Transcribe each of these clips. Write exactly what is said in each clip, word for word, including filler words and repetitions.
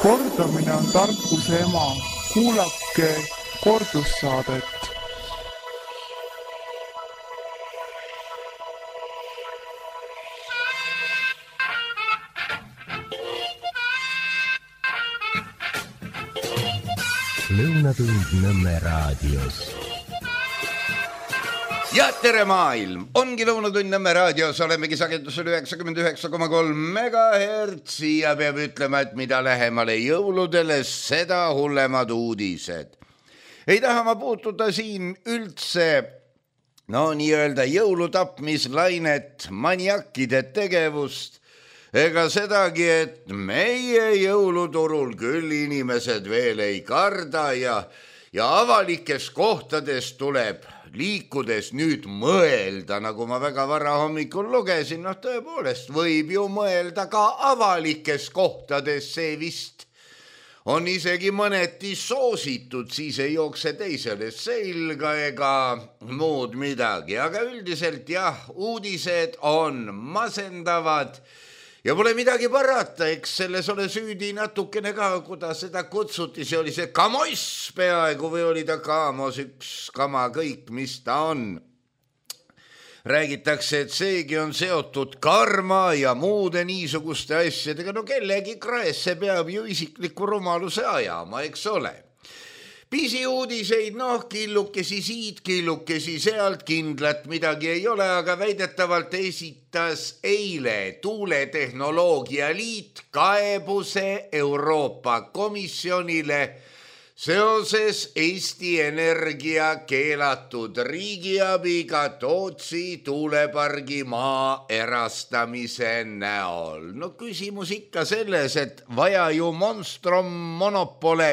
Kordamine on tarkuse ema. Kuulake kordussaadet. Lõunatund Nõmme raadios. Ja tere maailm! Ongi Lõunatund Nõmme raadios, olemegi sagedusel üheksakümmend üheksa koma kolm megahertsi ja peab ütlema, et mida lähemale jõuludele, seda hullemad uudised. Ei taha ma puutuda siin üldse, no nii-öelda jõulutapmislainet, maniakkide tegevust, ega sedagi, et meie jõuluturul küll inimesed veel ei karda ja, ja avalikes kohtades tuleb liikudes nüüd mõelda, nagu ma väga vara hommikul lugesin, noh tõepoolest võib ju mõelda ka avalikes kohtades, see vist on isegi mõneti soositud, siis ei jookse teisele selga ega muud midagi, aga üldiselt jah, uudised on masendavad ja pole midagi parata, eks selles ole süüdi natukene ka, kuidas seda kutsuti, see oli see kamoss peaaegu või oli ta kaamos, üks kama kõik, mis ta on. Räägitakse, et seegi on seotud karma ja muude niisuguste asjadega, no kellegi kraesse peab ju isikliku rumaluse ajama, eks ole. Pisiuudiseid, noh, killukesi siit, killukesi sealt, kindlat midagi ei ole, aga väidetavalt esitas eile Tuuletehnoloogia Liit kaebuse Euroopa Komisjonile seoses Eesti Energia keelatud riigiabiga Tootsi tuulepargi maa erastamise näol. No küsimus ikka selles, et vaja ju monstrum monopole,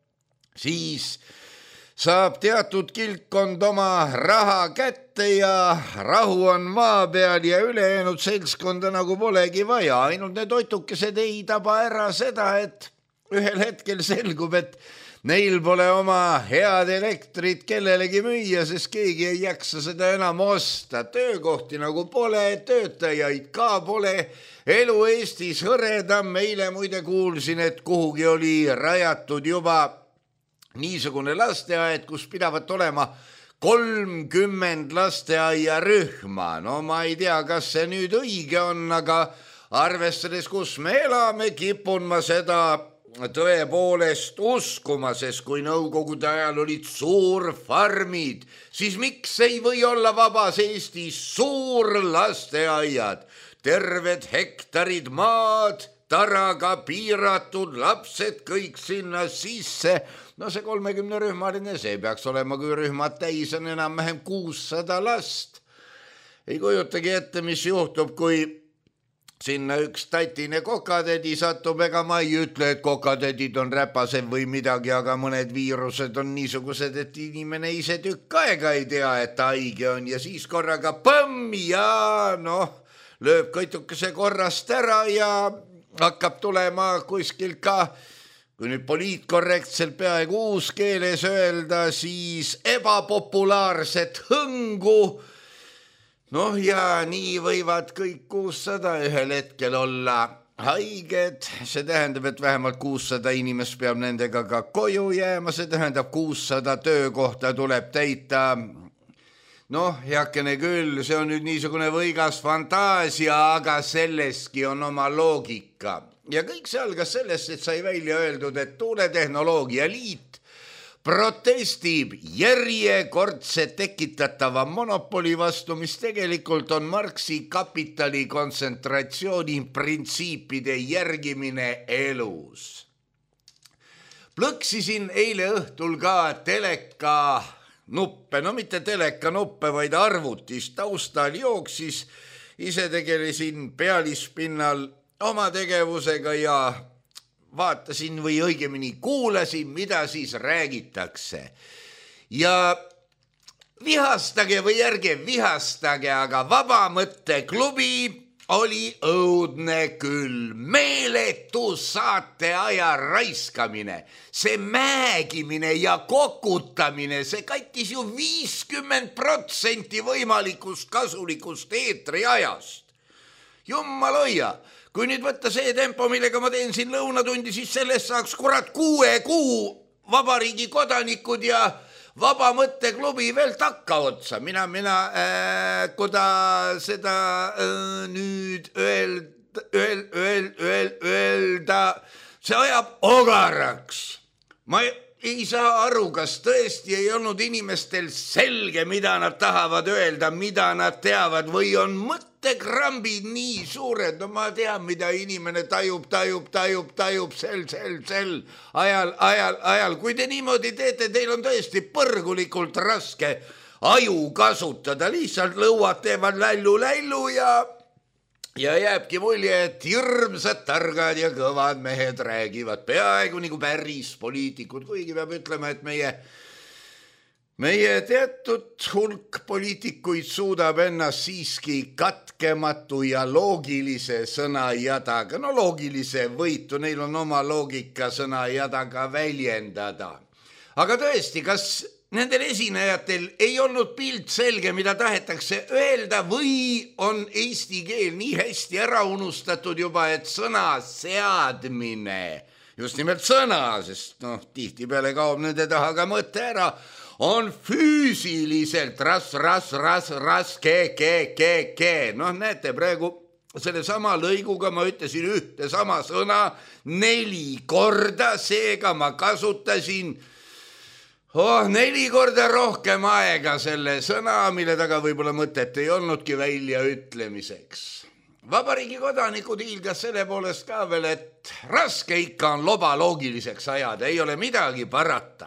siis saab teatud kilkkond oma raha kätte ja rahu on maa peal ja ülejäänud seltskonda nagu polegi vaja. Ainult need oitukesed ei taba ära seda, et ühel hetkel selgub, et neil pole oma head elektrit kellelegi müüa, sest keegi ei jaksa seda enam osta. Töökohti nagu pole, töötajaid ka pole. Elu Eestis hõredam. Meile muide kuulsin, et kuhugi oli rajatud juba niisugune lasteaed, kus pidavat olema kolmkümmend lasteaia rühma. No ma ei tea, kas see nüüd õige on, aga arvestades, kus me elame, kipun ma seda tõepoolest uskuma, sest kui nõukogude ajal olid suurfarmid, siis miks ei või olla vabas Eestis suur lasteaiad, terved hektarid maad, taraga piiratud lapsed kõik sinna sisse. No see kolmekümne rühmaline, see peaks olema, kui rühmad täis on enam-vähem kuussada last. Ei kujutagi ette, mis juhtub, kui sinna üks tatine kokatädi satub, ega ma ei ütle, et kokatädid on räpased või midagi, aga mõned viirused on niisugused, et inimene ise tükk aega ei tea, et ta haige on ja siis korraga põmm ja noh, lööb kõitukese korrast ära ja hakkab tulema kuskil ka, kui nüüd poliitkorrektselt peaaegu uus keeles öelda, siis ebapopulaarset hõngu. Noh ja nii võivad kõik kuussada ühel hetkel olla haiged. See tähendab, et vähemalt kuussada inimest peab nendega ka koju jääma. See tähendab, kuussada töökohta tuleb täita. Noh, heakene küll, see on nüüd niisugune võigas fantaasia, aga selleski on oma loogika. Ja kõik see algas sellest, et sai välja öeldud, et Tuuletehnoloogia Liit protestib järjekordse tekitatava monopoli vastu, mis tegelikult on Marxi kapitali kontsentratsiooni printsiipide järgimine elus. Plõksisin eile õhtul ka teleka nuppe, no mitte teleka nuppe, vaid arvutis taustal jooksis. Ise tegelesin pealispinnal oma tegevusega ja vaatasin või õigemini kuulasin, mida siis räägitakse. Ja vihastage või ärge vihastage, aga Vaba Mõtte klubi oli õudne küll. Meeletu saateaja raiskamine, see määgimine ja kokutamine, see kattis ju viiskümmend protsenti võimalikust kasulikust eetriajast. Jummaloia, kui nüüd võtta see tempo, millega ma teen siin lõunatundi, siis sellest saaks kurat kuue kuu vabariigi kodanikud ja vaba mõtteklubi veel takka otsa. Mina, mina, äh, kuda seda äh, nüüd öelda, öel, öel, öel, öelda, see ajab ogaraks. Ma ei saa aru, kas tõesti ei olnud inimestel selge, mida nad tahavad öelda, mida nad teavad või on mõttekrambid nii suured. No ma tean, mida inimene tajub, tajub, tajub, tajub sel, sel, sel ajal, ajal, ajal. Kui te niimoodi teete, teil on tõesti põrgulikult raske aju kasutada. Lihtsalt lõuad teevad lällu, lällu ja... Ja jääbki mulje, et hirmsad, targad ja kõvad mehed räägivad peaaegu nagu päris poliitikud, kuigi peab ütlema, et meie, meie teatud hulk poliitikuid suudab ennast siiski katkematu ja loogilise sõnajadaga, no loogilise võitu, neil on oma loogika sõnajadaga väljendada. Aga tõesti, kas nendel esinejatel ei olnud pilt selge, mida tahetakse öelda või on eesti keel nii hästi ära unustatud juba, et sõna seadmine, just nimelt sõna, sest noh, tihtipeale kaob nende taha ka mõte ära, on füüsiliselt ras, ras, ras, ras, ke, ke, ke, ke. Noh, näete praegu selle sama lõiguga ma ütlesin ühte sama sõna neli korda, seega ma kasutasin Oh, neli korda rohkem aega selle sõna, mille taga võib-olla mõtet ei olnudki välja ütlemiseks. Vabariigi kodanikud hiilgas selle poolest ka veel, et raske ikka on loba loogiliseks ajada, ei ole midagi parata.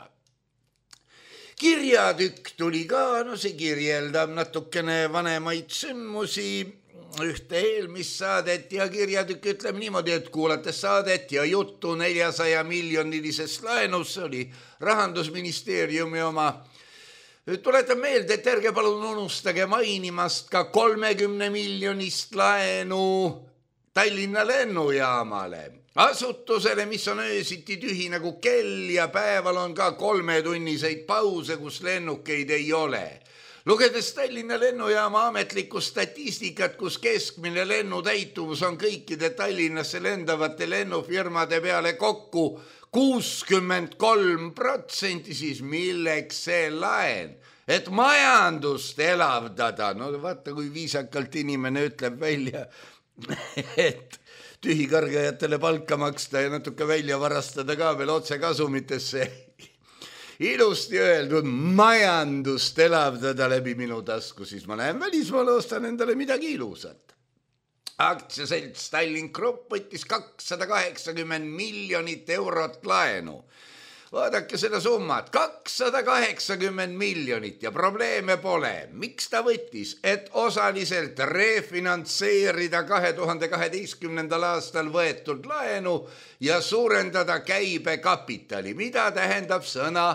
Kirjatükk tuli ka, no see kirjeldab natukene vanemaid sündmusi, ühte eelmist saadet ja kirjatükk ütleb niimoodi, et kuulates saadet ja juttu neljasaja miljonilisest laenust, see oli Rahandusministeeriumi oma. Tuletan meelde, et ärge palun unustage mainimast ka kolmekümne miljonist laenu Tallinna lennujaamale. Asutusele, mis on öösiti tühi nagu kell ja päeval on ka kolmetunniseid pause, kus lennukeid ei ole. Lugedes Tallinna lennujaama ametlikku statistikat, kus keskmine lennutäituvus on kõikide Tallinnasse lendavate lennufirmade peale kokku kuuskümmend kolm protsenti, siis milleks see laen, et majandust elavdada. No vaata, kui viisakalt inimene ütleb välja, et tühikargajatele palka maksta ja natuke välja varastada ka veel otse kasumitesse. Ilusti öeldud majandust elavdada läbi minu tasku, siis ma lähen välismaale, ostan endale midagi ilusat. Aktsiaselts Tallink Grupp võttis kakssada kaheksakümmend miljonit eurot laenu. Vaadake seda summat, kakssada kaheksakümmend miljonit ja probleeme pole. Miks ta võttis? Et osaliselt refinantseerida kahe tuhande kaheteistkümnendal aastal võetud laenu ja suurendada käibekapitali. Mida tähendab sõna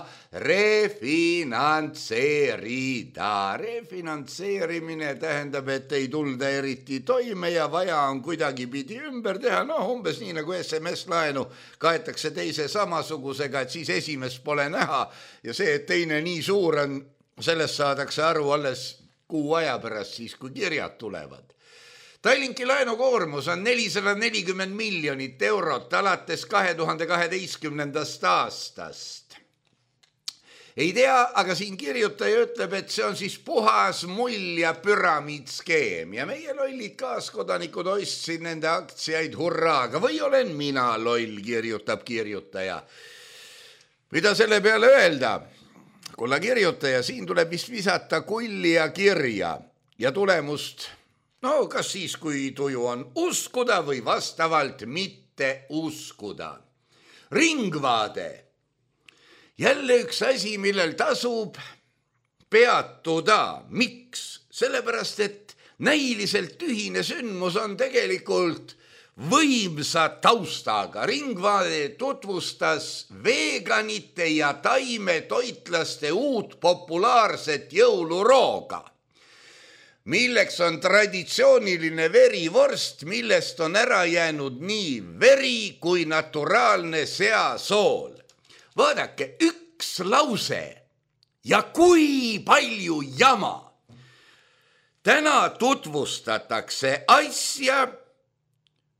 refinantseerida? Refinantseerimine tähendab, et ei tulda eriti toime ja vaja on kuidagi pidi ümber teha. No umbes nii nagu S M S-laenu kaetakse teise samasugusega, et siis esimest pole näha ja see, et teine nii suur on, sellest saadakse aru alles kuu aja pärast, siis kui kirjad tulevad. Tallinki laenukoormus on nelisada nelikümmend miljonit eurot alates kahe tuhande kaheteistkümnendast aastast. Ei tea, aga siin kirjutaja ütleb, et see on siis puhas mull ja püramiidskeem ja meie lollid kaaskodanikud ostsid nende aktsiaid hurraaga või olen mina loll, kirjutab kirjutaja. Mida selle peale öelda? Kulla kirjutaja, siin tuleb vist visata kulli ja kirja ja tulemust, no kas siis, kui tuju on uskuda või vastavalt mitte uskuda. Ringvaade. Jälle üks asi, millel tasub peatuda. Miks? Sellepärast, et näiliselt tühine sündmus on tegelikult võimsa taustaga. Ringvaade tutvustas veganite ja taimetoitlaste uut populaarset jõulurooga, milleks on traditsiooniline verivorst, millest on ära jäänud nii veri kui naturaalne seasool. Vaadake, üks lause ja kui palju jama. Täna tutvustatakse asja,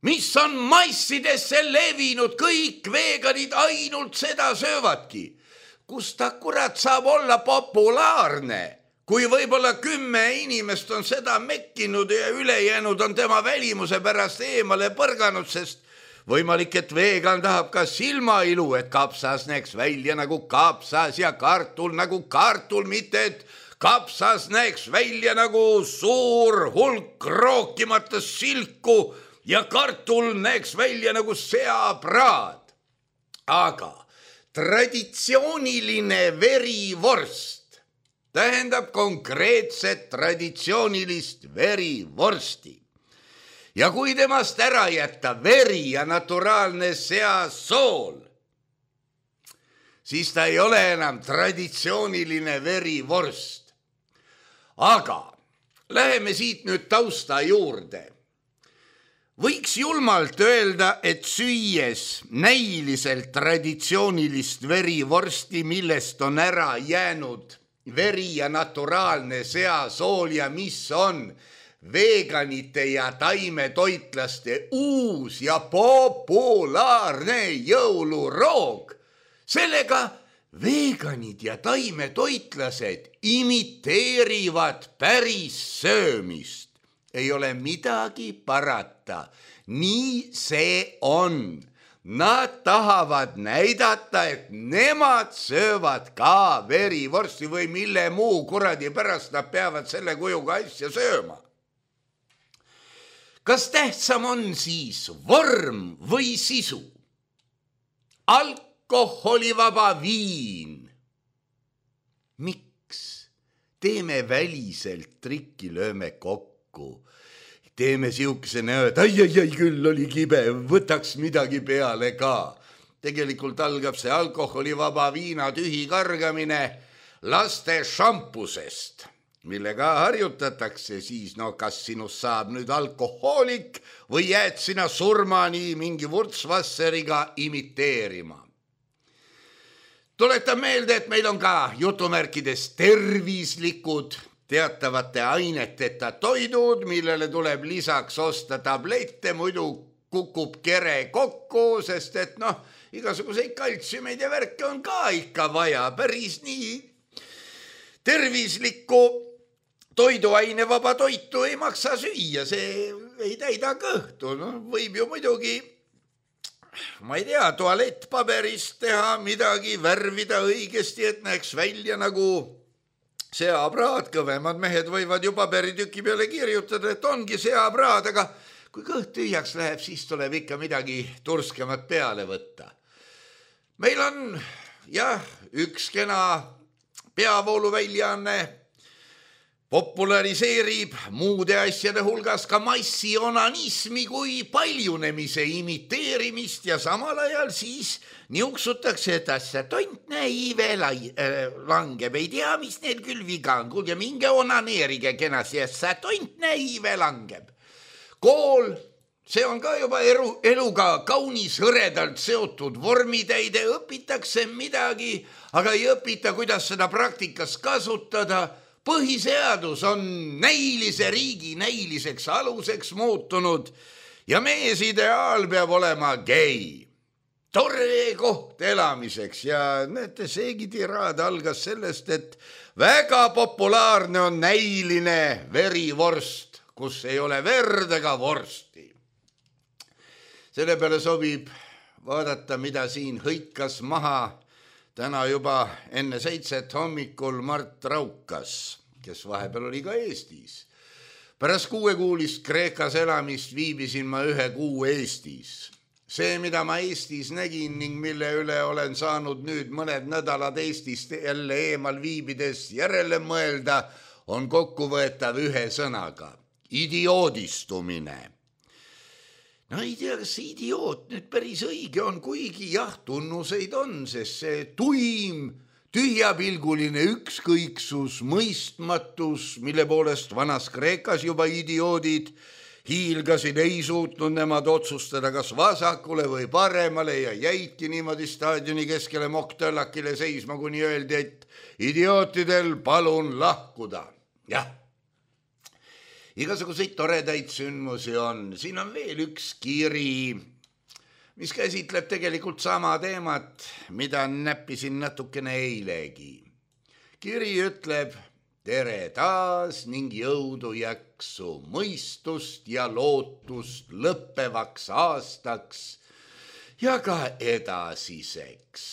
mis on massidesse levinud, kõik veganid ainult seda söövadki. Kus ta kurat saab olla populaarne, kui võib-olla kümme inimest on seda mekkinud ja ülejäänud on tema välimuse pärast eemale põrganud, sest võimalik, et vegan tahab ka silmailu, et kapsas näeks välja nagu kapsas ja kartul nagu kartul, mitte et kapsas näeks välja nagu suur hulk rookimata silku ja kartul näeks välja nagu seapraad. Aga traditsiooniline verivorst tähendab konkreetset traditsioonilist verivorsti. Ja kui temast ära jätta veri ja naturaalne seasool, siis ta ei ole enam traditsiooniline verivorst. Aga läheme siit nüüd tausta juurde. Võiks julmalt öelda, et süües näiliselt traditsioonilist verivorsti, millest on ära jäänud veri ja naturaalne seasool ja mis on veganite ja taimetoitlaste uus ja populaarne jõuluroog. Sellega veganid ja taimetoitlased imiteerivad päris söömist. Ei ole midagi parata. Nii see on. Nad tahavad näidata, et nemad söövad ka verivorsti või mille muu kuradi pärast nad peavad selle kujuga asja sööma. Kas tähtsam on siis vorm või sisu? Alkoholivaba viin. Miks? Teeme väliselt trikki, lööme kokku. Teeme siukese näo, et ai, ai, ai, küll oli kibe, võtaks midagi peale ka. Tegelikult algab see alkoholivaba viina tühi kargamine laste šampusest, millega harjutatakse siis, no kas sinust saab nüüd alkohoolik või jääd sina surmani mingi vurtsvasseriga imiteerima. Tuletan meelde, et meil on ka jutumärkides tervislikud teatavate aineteta toidud, millele tuleb lisaks osta tablette, muidu kukub kere kokku, sest et noh, igasuguseid kaltsiumeid ja värke on ka ikka vaja, päris nii tervislikku toiduainevaba toitu ei maksa süüa, see ei täida kõhtu. No, võib ju muidugi, ma ei tea, tualettpaberist teha midagi, värvida õigesti, et näeks välja nagu seapraad. Kõvemad mehed võivad ju paberitüki peale kirjutada, et ongi seapraad, aga kui kõht tühjaks läheb, siis tuleb ikka midagi turskemat peale võtta. Meil on jah, üks kena peavooluväljaanne populariseerib muude asjade hulgas ka massionanismi kui paljunemise imiteerimist ja samal ajal siis niuksutakse, et asja tontne iive langeb. Ei tea, mis neil küll viga on. Kuulge, minge onaneerige kenasti, et see tontne iive langeb. Kool, see on ka juba elu, eluga kaunis hõredalt seotud vormitäide, õpitakse midagi, aga ei õpita, kuidas seda praktikas kasutada. Põhiseadus on näilise riigi näiliseks aluseks muutunud ja mees ideaal peab olema gei. Tore koht elamiseks ja näete, seegi tiraad algas sellest, et väga populaarne on näiline verivorst, kus ei ole verd ega vorsti. Selle peale sobib vaadata, mida siin hõikas maha täna juba enne seitset hommikul Mart Raukas, kes vahepeal oli ka Eestis. Pärast kuuekuulist Kreekas elamist viibisin ma ühe kuu Eestis. See, mida ma Eestis nägin ning mille üle olen saanud nüüd mõned nädalad Eestist jälle eemal viibides järele mõelda, on kokkuvõetav ühe sõnaga. Idioodistumine. No ei tea, kas see idioot nüüd päris õige on, kuigi jah, tunnuseid on, sest see tuim, tühjapilguline ükskõiksus, mõistmatus, mille poolest vanas Kreekas juba idioodid hiilgasid, ei suutnud nemad otsustada, kas vasakule või paremale ja jäidki niimoodi staadioni keskele moktõllakile seisma, kuni öeldi, et idiootidel palun lahkuda. Jah. igasuguseid toredaid sündmusi on. Siin on veel üks kiri, mis käsitleb tegelikult sama teemat, mida näppisin natukene eilegi. Kiri ütleb: tere taas ning jõudu jaksu, mõistust ja lootust lõppevaks aastaks ja ka edasiseks.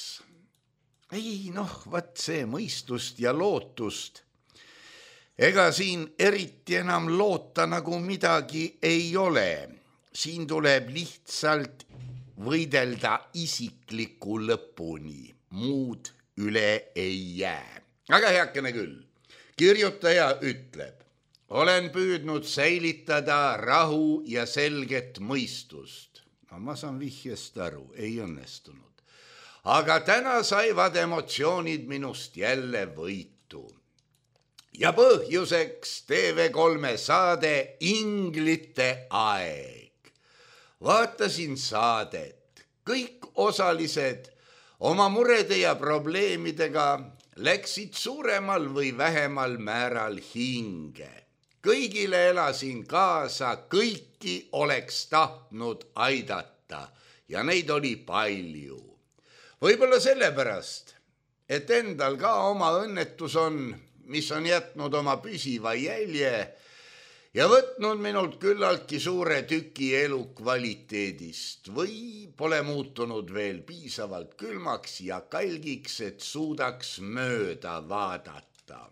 Ei noh, vaat see mõistust ja lootust. Ega siin eriti enam loota nagu midagi ei ole. Siin tuleb lihtsalt võidelda isikliku lõpuni. Muud üle ei jää. Aga heakene küll. Kirjutaja ütleb: olen püüdnud säilitada rahu ja selget mõistust. No, ma saan vihjest aru, ei õnnestunud. Aga täna saivad emotsioonid minust jälle võitu. Ja põhjuseks T V kolme saade Inglite aeg. Vaatasin saadet. Kõik osalised oma murede ja probleemidega läksid suuremal või vähemal määral hinge. Kõigile elasin kaasa, kõiki oleks tahtnud aidata ja neid oli palju. Võib-olla sellepärast, et endal ka oma õnnetus on, mis on jätnud oma püsiva jälje ja võtnud minult küllaltki suure tüki elukvaliteedist või pole muutunud veel piisavalt külmaks ja kalgiks, et suudaks mööda vaadata.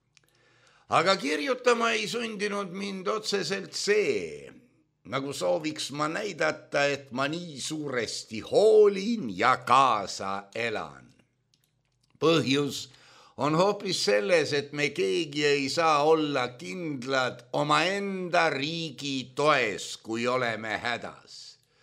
Aga kirjutama ei sundinud mind otseselt see, nagu sooviks ma näidata, et ma nii suuresti hoolin ja kaasa elan. Põhjus on hoopis selles, et me keegi ei saa olla kindlad omaenda riigi toes, kui oleme hädas.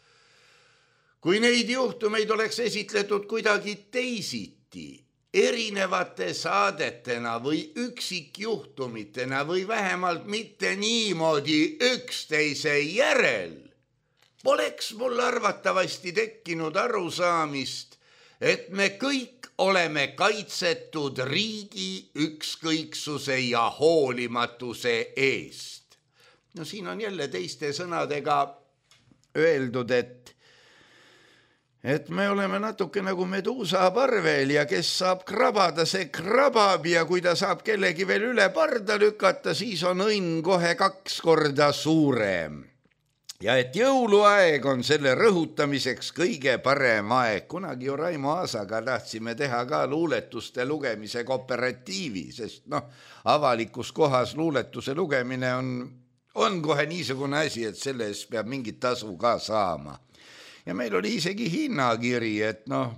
Kui neid juhtumeid oleks esitletud kuidagi teisiti, erinevate saadetena või üksikjuhtumitena või vähemalt mitte niimoodi üksteise järel, poleks mul arvatavasti tekkinud arusaamist, et me kõik oleme kaitsetud riigi ükskõiksuse ja hoolimatuse eest. No siin on jälle teiste sõnadega öeldud, et et me oleme natuke nagu meduusa parvel ja kes saab krabada, see krabab ja kui ta saab kellegi veel üle parda lükata, siis on õnn kohe kaks korda suurem. Ja et jõuluaeg on selle rõhutamiseks kõige parem aeg. Kunagi ju Raimo Aasaga tahtsime teha ka luuletuste lugemise kooperatiivi, sest noh, avalikus kohas luuletuse lugemine on, on kohe niisugune asi, et selle eest peab mingit tasu ka saama. Ja meil oli isegi hinnakiri, et noh,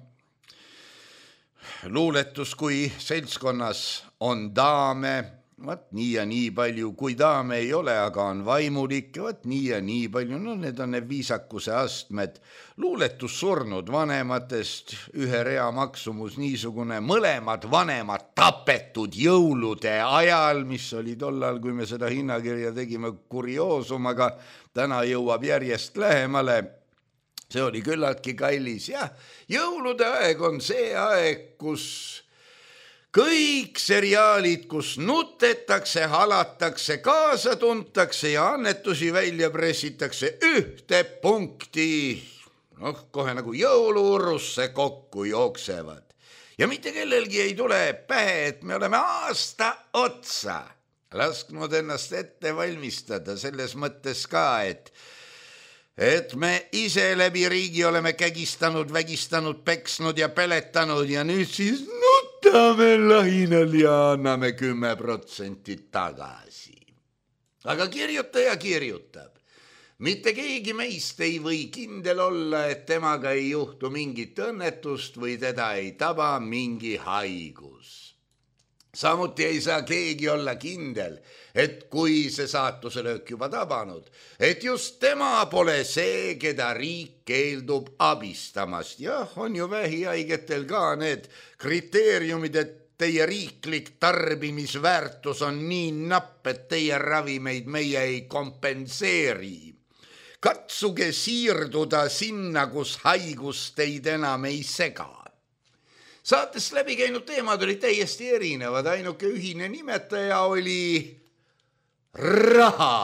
luuletus kui seltskonnas on daame, vaat nii ja nii palju, kui daame ei ole, aga on vaimulik, vaat nii ja nii palju, no need on need viisakuse astmed. Luuletus surnud vanematest, ühe rea maksumus niisugune, mõlemad vanemad tapetud jõulude ajal, mis oli tollal, kui me seda hinnakirja tegime, kurioosum, aga täna jõuab järjest lähemale. See oli küllaltki kallis. Ja jõulude aeg on see aeg, kus kõik seriaalid, kus nutetakse, halatakse, kaasa tuntakse ja annetusi välja pressitakse ühte punkti, noh, kohe nagu jõuluurrusse kokku jooksevad. Ja mitte kellelgi ei tule pähe, et me oleme aasta otsa lasknud ennast ette valmistada selles mõttes ka, et et me ise läbi riigi oleme kägistanud, vägistanud, peksnud ja peletanud ja nüüd siis nutame lahinal ja anname kümme protsenti tagasi. Aga kirjutaja kirjutab. Mitte keegi meist ei või kindel olla, et temaga ei juhtu mingit õnnetust või teda ei taba mingi haigus. Samuti ei saa keegi olla kindel, et kui see saatuse löök juba tabanud, et just tema pole see, keda riik keeldub abistamast. Jah, on ju vähihaigetel ka need kriteeriumid, et teie riiklik tarbimisväärtus on nii napp, et teie ravimeid meie ei kompenseeri. Katsuge siirduda sinna, kus haigus teid enam ei sega. Saatest läbi käinud teemad olid täiesti erinevad, ainuke ühine nimetaja oli raha.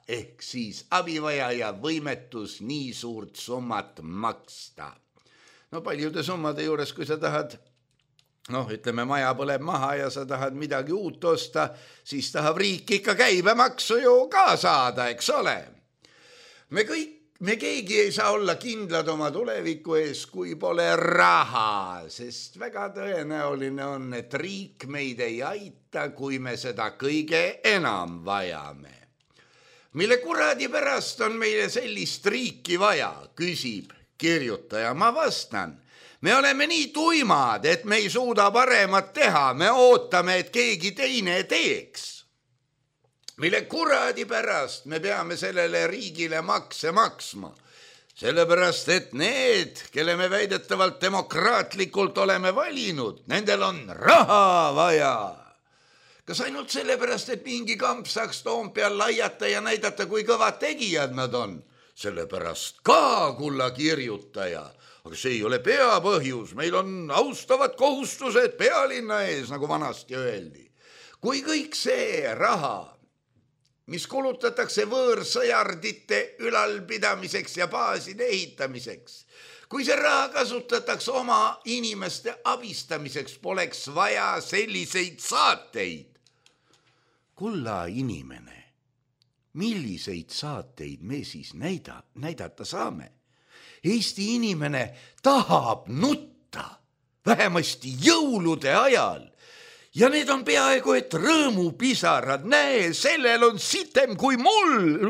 ehk siis abivajaja võimetus nii suurt summat maksta. No paljude summade juures, kui sa tahad, noh, ütleme, maja põleb maha ja sa tahad midagi uut osta, siis tahab riik ikka käibemaksu ju ka saada, eks ole. Me kõik, me keegi ei saa olla kindlad oma tuleviku ees, kui pole raha, sest väga tõenäoline on, et riik meid ei aita, kui me seda kõige enam vajame. Mille kuradi pärast on meile sellist riiki vaja, küsib kirjutaja. Ma vastan, me oleme nii tuimad, et me ei suuda paremat teha, me ootame, et keegi teine teeks. Mille kuradi pärast me peame sellele riigile makse maksma, sellepärast, et need, kelle me väidetavalt demokraatlikult oleme valinud, nendel on raha vaja. Kas ainult sellepärast, et mingi kamp saaks Toompeal laiata ja näidata, kui kõvad tegijad nad on? Sellepärast ka, kulla kirjutaja. Aga see ei ole peapõhjus, meil on austavad kohustused pealinna ees, nagu vanasti öeldi. Kui kõik see raha, mis kulutatakse võõrsõjardite ülalpidamiseks ja baaside ehitamiseks, kui see raha kasutatakse oma inimeste abistamiseks, poleks vaja selliseid saateid. Kulla inimene, milliseid saateid me siis näida, näidata saame? Eesti inimene tahab nutta, vähemasti jõulude ajal. Ja need on peaaegu, et rõõmupisarad, näe, sellel on sitem kui mul.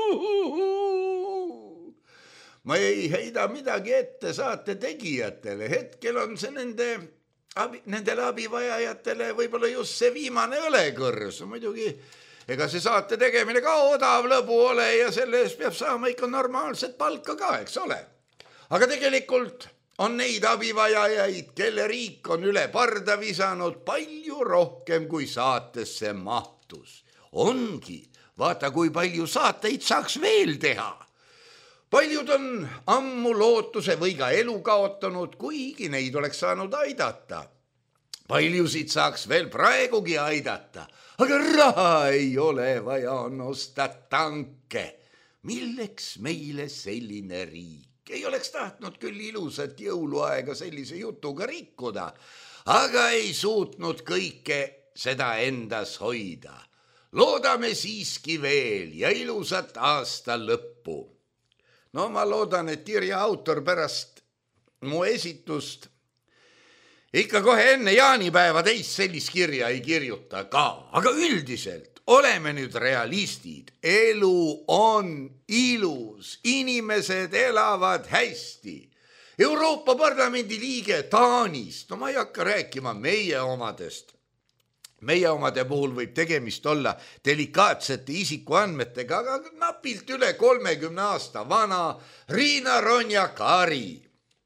Ma ei heida midagi ette saate tegijatele, hetkel on see nende, abi, nendele abivajajatele võib-olla just see viimane õlekõrs. Muidugi, ega see saate tegemine ka odav lõbu ole ja selle eest peab saama ikka normaalset palka ka, eks ole. Aga tegelikult on neid abivajajaid, kelle riik on üle parda visanud palju rohkem kui saatesse mahtus. Ongi, vaata kui palju saateid saaks veel teha. Paljud on ammu lootuse või ka elu kaotanud, kuigi neid oleks saanud aidata. Paljusid saaks veel praegugi aidata, aga raha ei ole vaja on osta tanke. Milleks meile selline riik? Ei oleks tahtnud küll ilusat jõuluaega sellise jutuga rikkuda, aga ei suutnud kõike seda endas hoida. Loodame siiski veel ja ilusat aasta lõppu. No ma loodan, et kirja autor pärast mu esitust ikka kohe enne jaanipäeva teist sellist kirja ei kirjuta ka, aga üldiselt oleme nüüd realistid, elu on ilus, inimesed elavad hästi. Euroopa Parlamendi liige Taanist, no ma ei hakka rääkima meie omadest. Meie omade puhul võib tegemist olla delikaatsete isikuandmetega, aga napilt üle kolmekümne aasta vana Riina Ronja-Kari.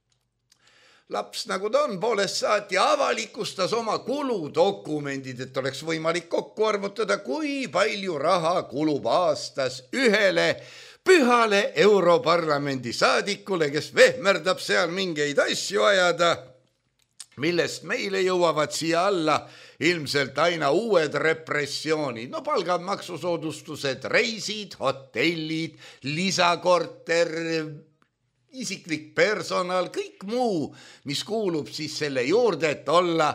Laps, nagu ta on, poolest saati avalikustas oma kuludokumendid, et oleks võimalik kokku arvutada, kui palju raha kulub aastas ühele pühale Europarlamendi saadikule, kes vehmerdab seal mingeid asju ajada, millest meile jõuavad siia alla ilmselt aina uued repressioonid. No palgad, maksusoodustused, reisid, hotellid, lisakorter, isiklik personal, kõik muu, mis kuulub siis selle juurde, et olla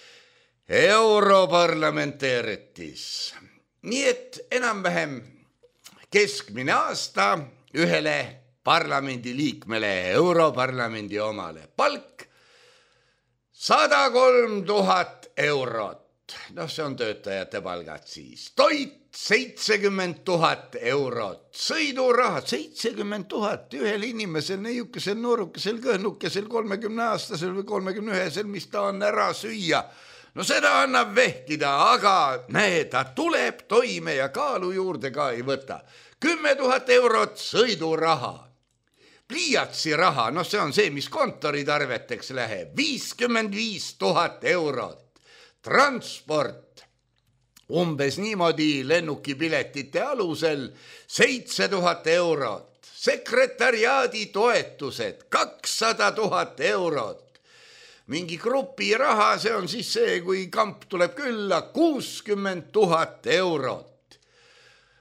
Europarlamentaaritis. Nii et enam-vähem keskmine aasta ühele parlamendi liikmele, Europarlamendi omale. Palk sada kolm tuhat eurot. No see on töötajate palgad siis. Toit seitsekümmend tuhat eurot, sõiduraha seitsekümmend tuhat ühel inimesel, neiukesel, noorukesel, kõhnukesel, kolmekümne aastasel või kolmekümne ühesel, mis ta on ära süüa. No seda annab vehkida, aga näe, ta tuleb toime ja kaalu juurde ka ei võta. kümme tuhat eurot sõiduraha. Pliiatsi raha, no see on see, mis kontoritarveteks läheb, viiskümmend viis tuhat eurot. Transport. Umbes niimoodi lennukipiletite alusel seitse tuhat eurot, sekretariaadi toetused kakssada tuhat eurot, mingi grupi raha, see on siis see, kui kamp tuleb külla, kuuskümmend tuhat eurot.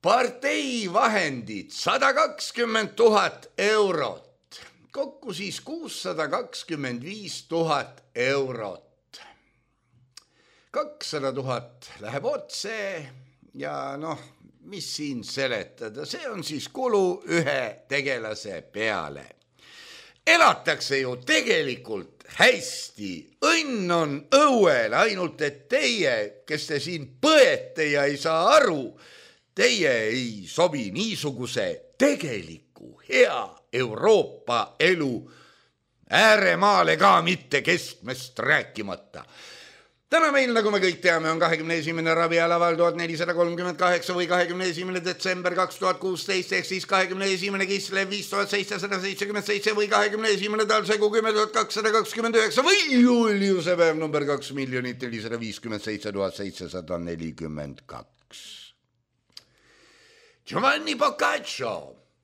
partei vahendid sada kakskümmend tuhat eurot, kokku siis kuussada kakskümmend viis tuhat eurot. kakssada tuhat läheb otse ja noh, mis siin seletada, see on siis kulu ühe tegelase peale. Elatakse ju tegelikult hästi, õnn on õuel, ainult et teie, kes te siin põete ja ei saa aru, teie ei sobi niisuguse tegeliku hea Euroopa elu ääremaale ka mitte keskmest rääkimata. Täna meil, nagu me kõik teame, on kahekümne esimene rabialaval tuhat nelisada kolmkümmend kaheksa või kahekümne esimene detsember kaks tuhat kuusteist ehk siis kahekümne esimene Kislev viis tuhat seitsesada seitsekümmend seitse või kahekümne esimene Talsegu kümme tuhat kakssada kakskümmend üheksa või Juliuse päev number kaks miljonit nelisada viiskümmend seitse tuhat seitsesada nelikümmend kaks. Giovanni Boccaccio,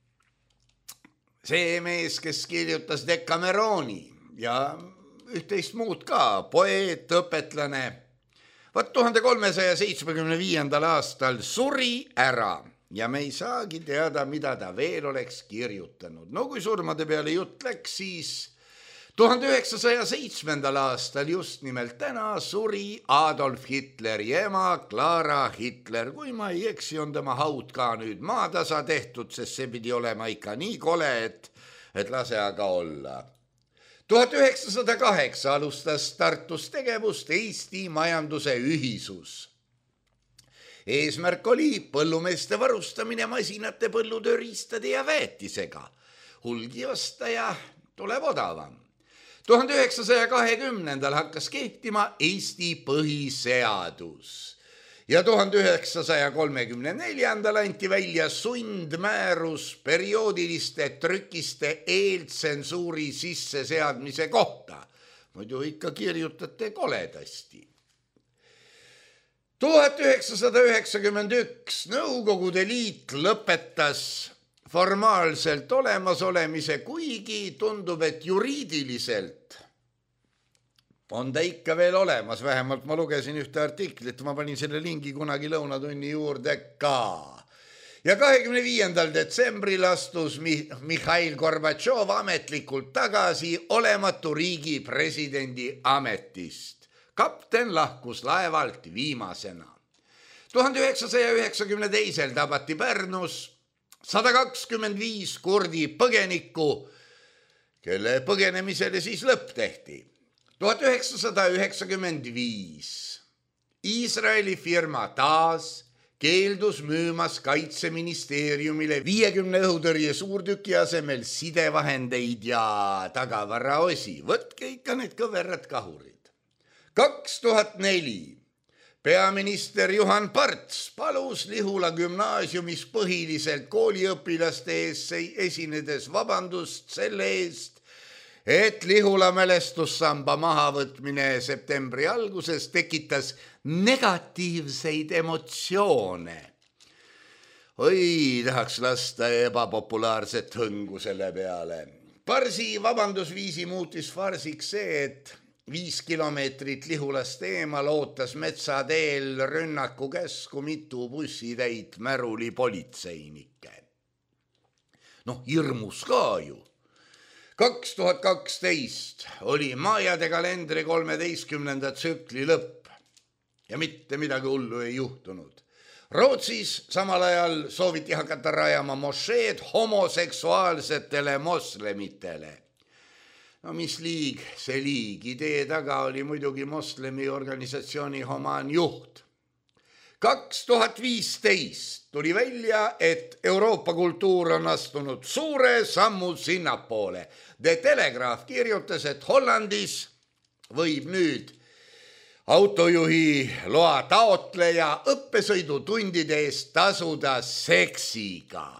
see mees, kes kirjutas Decameroni ja üht-teist muud ka, poeet, õpetlane. Vaat tuhande kolmesaja seitsmekümne viiendal aastal suri ära ja me ei saagi teada, mida ta veel oleks kirjutanud. No kui surmade peale jutt läks, siis tuhande üheksasaja seitsmendal aastal just nimelt täna suri Adolf Hitleri ema Clara Hitler. Kui ma ei eksi, on tema haud ka nüüd maatasa tehtud, sest see pidi olema ikka nii kole, et, et lase aga olla. tuhat üheksasada kaheksa alustas Tartus tegevust Eesti majanduse ühisus. Eesmärk oli põllumeeste varustamine masinate, põllutööriistade ja väetisega. Hulgiostaja tuleb odavam. tuhande üheksasaja kahekümnendal hakkas kehtima Eesti põhiseadus. Ja tuhande üheksasaja kolmekümne neljandal anti välja sundmäärus perioodiliste trükiste eeltsensuuri sisseseadmise kohta. Muidu ikka kirjutate koledasti. tuhat üheksasada üheksakümmend üks Nõukogude Liit lõpetas formaalselt olemasolemise, kuigi tundub, et juriidiliselt on ta ikka veel olemas, vähemalt ma lugesin ühte artiklit, ma panin selle lingi kunagi lõunatunni juurde ka. Ja kahekümne viiendal detsembril astus Mihhail Gorbatšov ametlikult tagasi olematu riigi presidendi ametist. Kapten lahkus laevalt viimasena. tuhande üheksasaja üheksakümne teisel tabati Pärnus sada kakskümmend viis kurdi põgenikku, kelle põgenemisele siis lõpp tehti. tuhat üheksasada üheksakümmend viis Iisraeli firma taas keeldus müümas Kaitseministeeriumile viiekümne õhutõrje suurtüki asemel sidevahendeid ja tagavaraosi. Võtke ikka need kõverad kahurid. kaks tuhat neli peaminister Juhan Parts palus Lihula gümnaasiumis põhiliselt kooliõpilaste ees esinedes vabandust selle eest, et Lihula mälestussamba mahavõtmine septembri alguses tekitas negatiivseid emotsioone. Oi, tahaks lasta ebapopulaarset hõngu selle peale. Parsi vabandusviisi muutis farsiks see, et viis kilomeetrit Lihulast eemal ootas metsateel rünnaku käsku mitu bussitäit märuli politseinikke. Noh, hirmus ka ju. kaks tuhat kaksteist oli Maajade kalendri kolmeteistkümnenda tsükli lõpp ja mitte midagi hullu ei juhtunud. Rootsis samal ajal sooviti hakata rajama mošeed homoseksuaalsetele moslemitele. No mis liig, see liig, idee taga oli muidugi moslemi organisatsiooni Homan juht. kaks tuhat viisteist tuli välja, et Euroopa kultuur on astunud suure sammu sinnapoole. The Telegraaf kirjutas, et Hollandis võib nüüd autojuhi loa taotleja õppesõidutundide eest tasuda seksiga.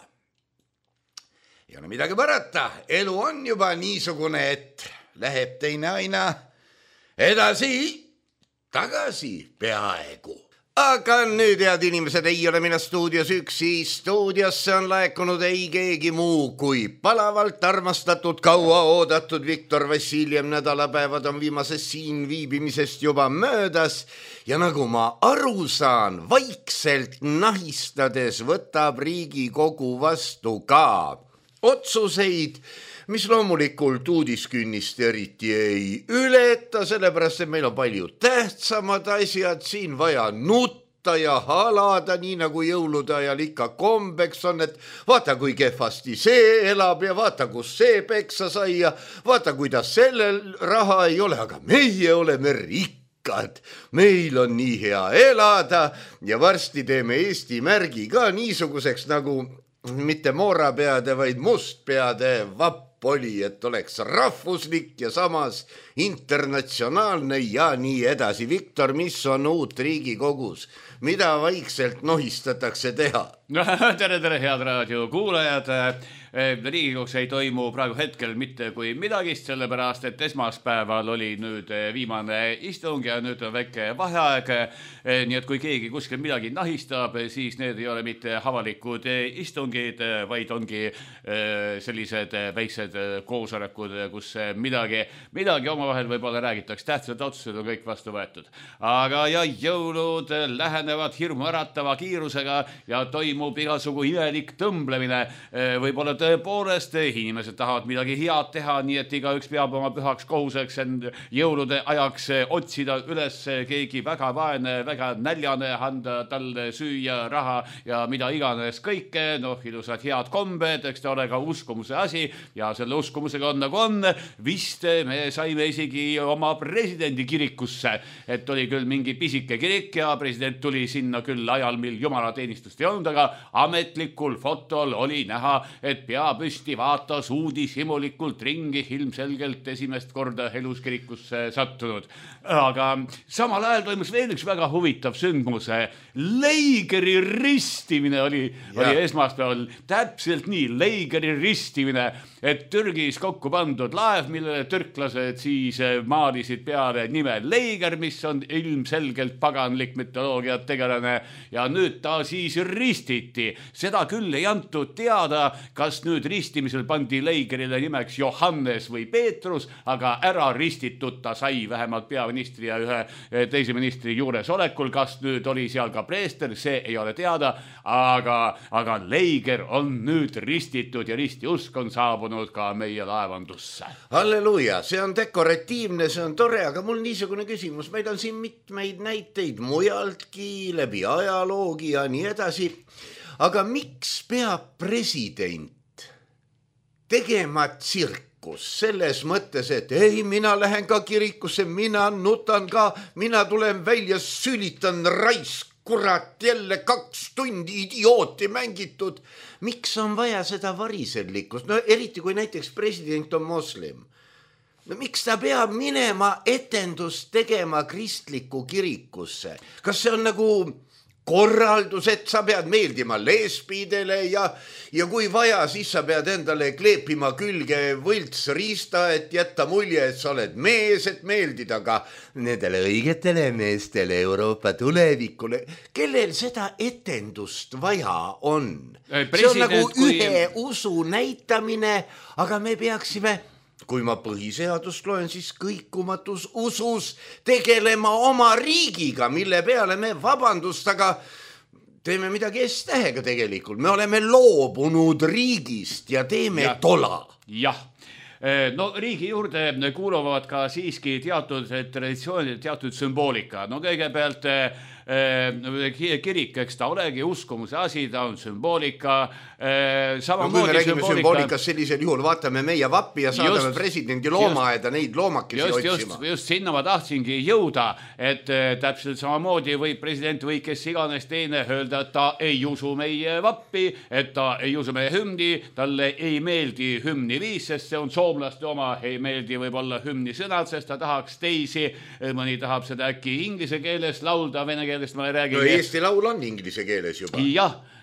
Ei ole midagi parata, elu on juba niisugune, et läheb teine aina edasi, tagasi peaaegu. aga nüüd, head inimesed, ei ole mina stuudios üksi, stuudiosse on laekunud ei keegi muu kui palavalt armastatud, kaua oodatud Viktor Vassiljev. Nädalapäevad on viimasest siin viibimisest juba möödas ja nagu ma aru saan, vaikselt nahistades võtab Riigikogu vastu ka otsuseid, mis loomulikult uudiskünnist eriti ei ületa, sellepärast et meil on palju tähtsamad asjad siin vaja nutta ja halada, nii nagu jõulude ajal ikka kombeks on, et vaata, kui kehvasti see elab ja vaata, kus see peksa sai ja vaata, kuidas sellel raha ei ole, aga meie oleme rikkad. Meil on nii hea elada ja varsti teeme Eesti märgi ka niisuguseks nagu mitte moorapeade, vaid mustpeade vapp oli, et oleks rahvuslik ja samas internatsionaalne ja nii edasi. Viktor, mis on uut Riigikogus? Mida vaikselt nohistatakse teha? Tere, tere, head raadiokuulajad. Riigikogus ei toimu praegu hetkel mitte kui midagist, sellepärast et esmaspäeval oli nüüd viimane istung ja nüüd on väike vaheaeg. Nii et kui keegi kuskil midagi nahistab, siis need ei ole mitte avalikud istungid, vaid ongi sellised väiksed koosolekud, kus midagi, midagi omavahel võib-olla räägitakse. Tähtsad otsused on kõik vastu võetud. Aga ja jõulud lähenevad hirmuäratava kiirusega ja toimub igasugu imelik tõmblemine. Võib-olla tõepoolest inimesed tahavad midagi head teha, nii et igaüks peab oma pühaks kohuseks jõulude ajaks otsida üles keegi väga vaene, väga näljane, anda talle süüa, raha ja mida iganes kõike, noh, ilusad head kombed, eks ta ole ka uskumuse asi ja selle uskumusega on nagu on. Vist me saime isegi oma presidendi kirikusse, et oli küll mingi pisike kirik ja president tuli sinna küll ajal, mil jumalateenistust ei olnud, aga ametlikul fotol oli näha, et pea püsti vaatas uudishimulikult ringi, ilmselgelt esimest korda elus kirikusse sattunud. Aga samal ajal toimus veel üks väga huvitav sündmus. Leigeri ristimine oli, oli esmaspäeval. Täpselt nii, leigeri ristimine, et Türgis kokku pandud laev, millele türklased siis maalisid peale nime Leiger, mis on ilmselgelt paganlik mütoloogia tegelane ja nüüd ta siis ristiti. Seda küll ei antud teada, kas nüüd ristimisel pandi Leigerile nimeks Johannes või Peetrus, aga ära ristitud ta sai vähemalt peaministri ja ühe teise ministri juures olekul. Kas nüüd oli seal ka preester, see ei ole teada, aga, aga Leiger on nüüd ristitud ja ristiusk on saabunud ka meie laevandusse. Halleluja, see on dekoratiivne, see on tore, aga mul niisugune küsimus. Meil on siin mitmeid näiteid mujaltki, läbi ajaloogi ja nii edasi. Aga miks peab president tegema tsirkus selles mõttes, et ei, mina lähen ka kirikusse, mina nutan ka, mina tulen välja, sülitan raisk, kurat, jälle kaks tundi idiooti mängitud. Miks on vaja seda variserlikkust? No eriti kui näiteks president on moslem. No miks ta peab minema etendust tegema kristliku kirikusse? Kas see on nagu korraldus, et sa pead meeldima lesbidele ja, ja kui vaja, siis sa pead endale kleepima külge võlts riista, et jätta mulje, et sa oled mees, et meeldida ka nendele õigetele meestele Euroopa tulevikule. Kellel seda etendust vaja on? See on nagu kui... ühe usu näitamine, aga me peaksime... Kui ma põhiseadust loen, siis kõikumatus usus tegelema oma riigiga, mille peale me vabandust, aga teeme midagi S-tähega tegelikult. Me oleme loobunud riigist ja teeme ja. Tola. Jah. No riigi juurde kuuluvad ka siiski teatud traditsioonid, teatud sümboolika. No kõigepealt kirik, eks ta olegi uskumuse asi, ta on sümboolika. No kui me räägime sümboolikas sellisel juhul, vaatame meie vappi ja saadame just, presidendi loomaeda neid loomakesi just, otsima. Just, just sinna ma tahtsingi jõuda, et täpselt samamoodi võib president või kes iganes teine öelda, et ta ei usu meie vappi, et ta ei usu meie hümni, talle ei meeldi hümni viis, sest see on soomlaste oma, ei meeldi võib-olla hümni sõnad, sest ta tahaks teisi, mõni tahab seda äkki inglise keeles laulda, vene keeles ma ei räägi. No Eesti laul on inglise keeles juba. Jah,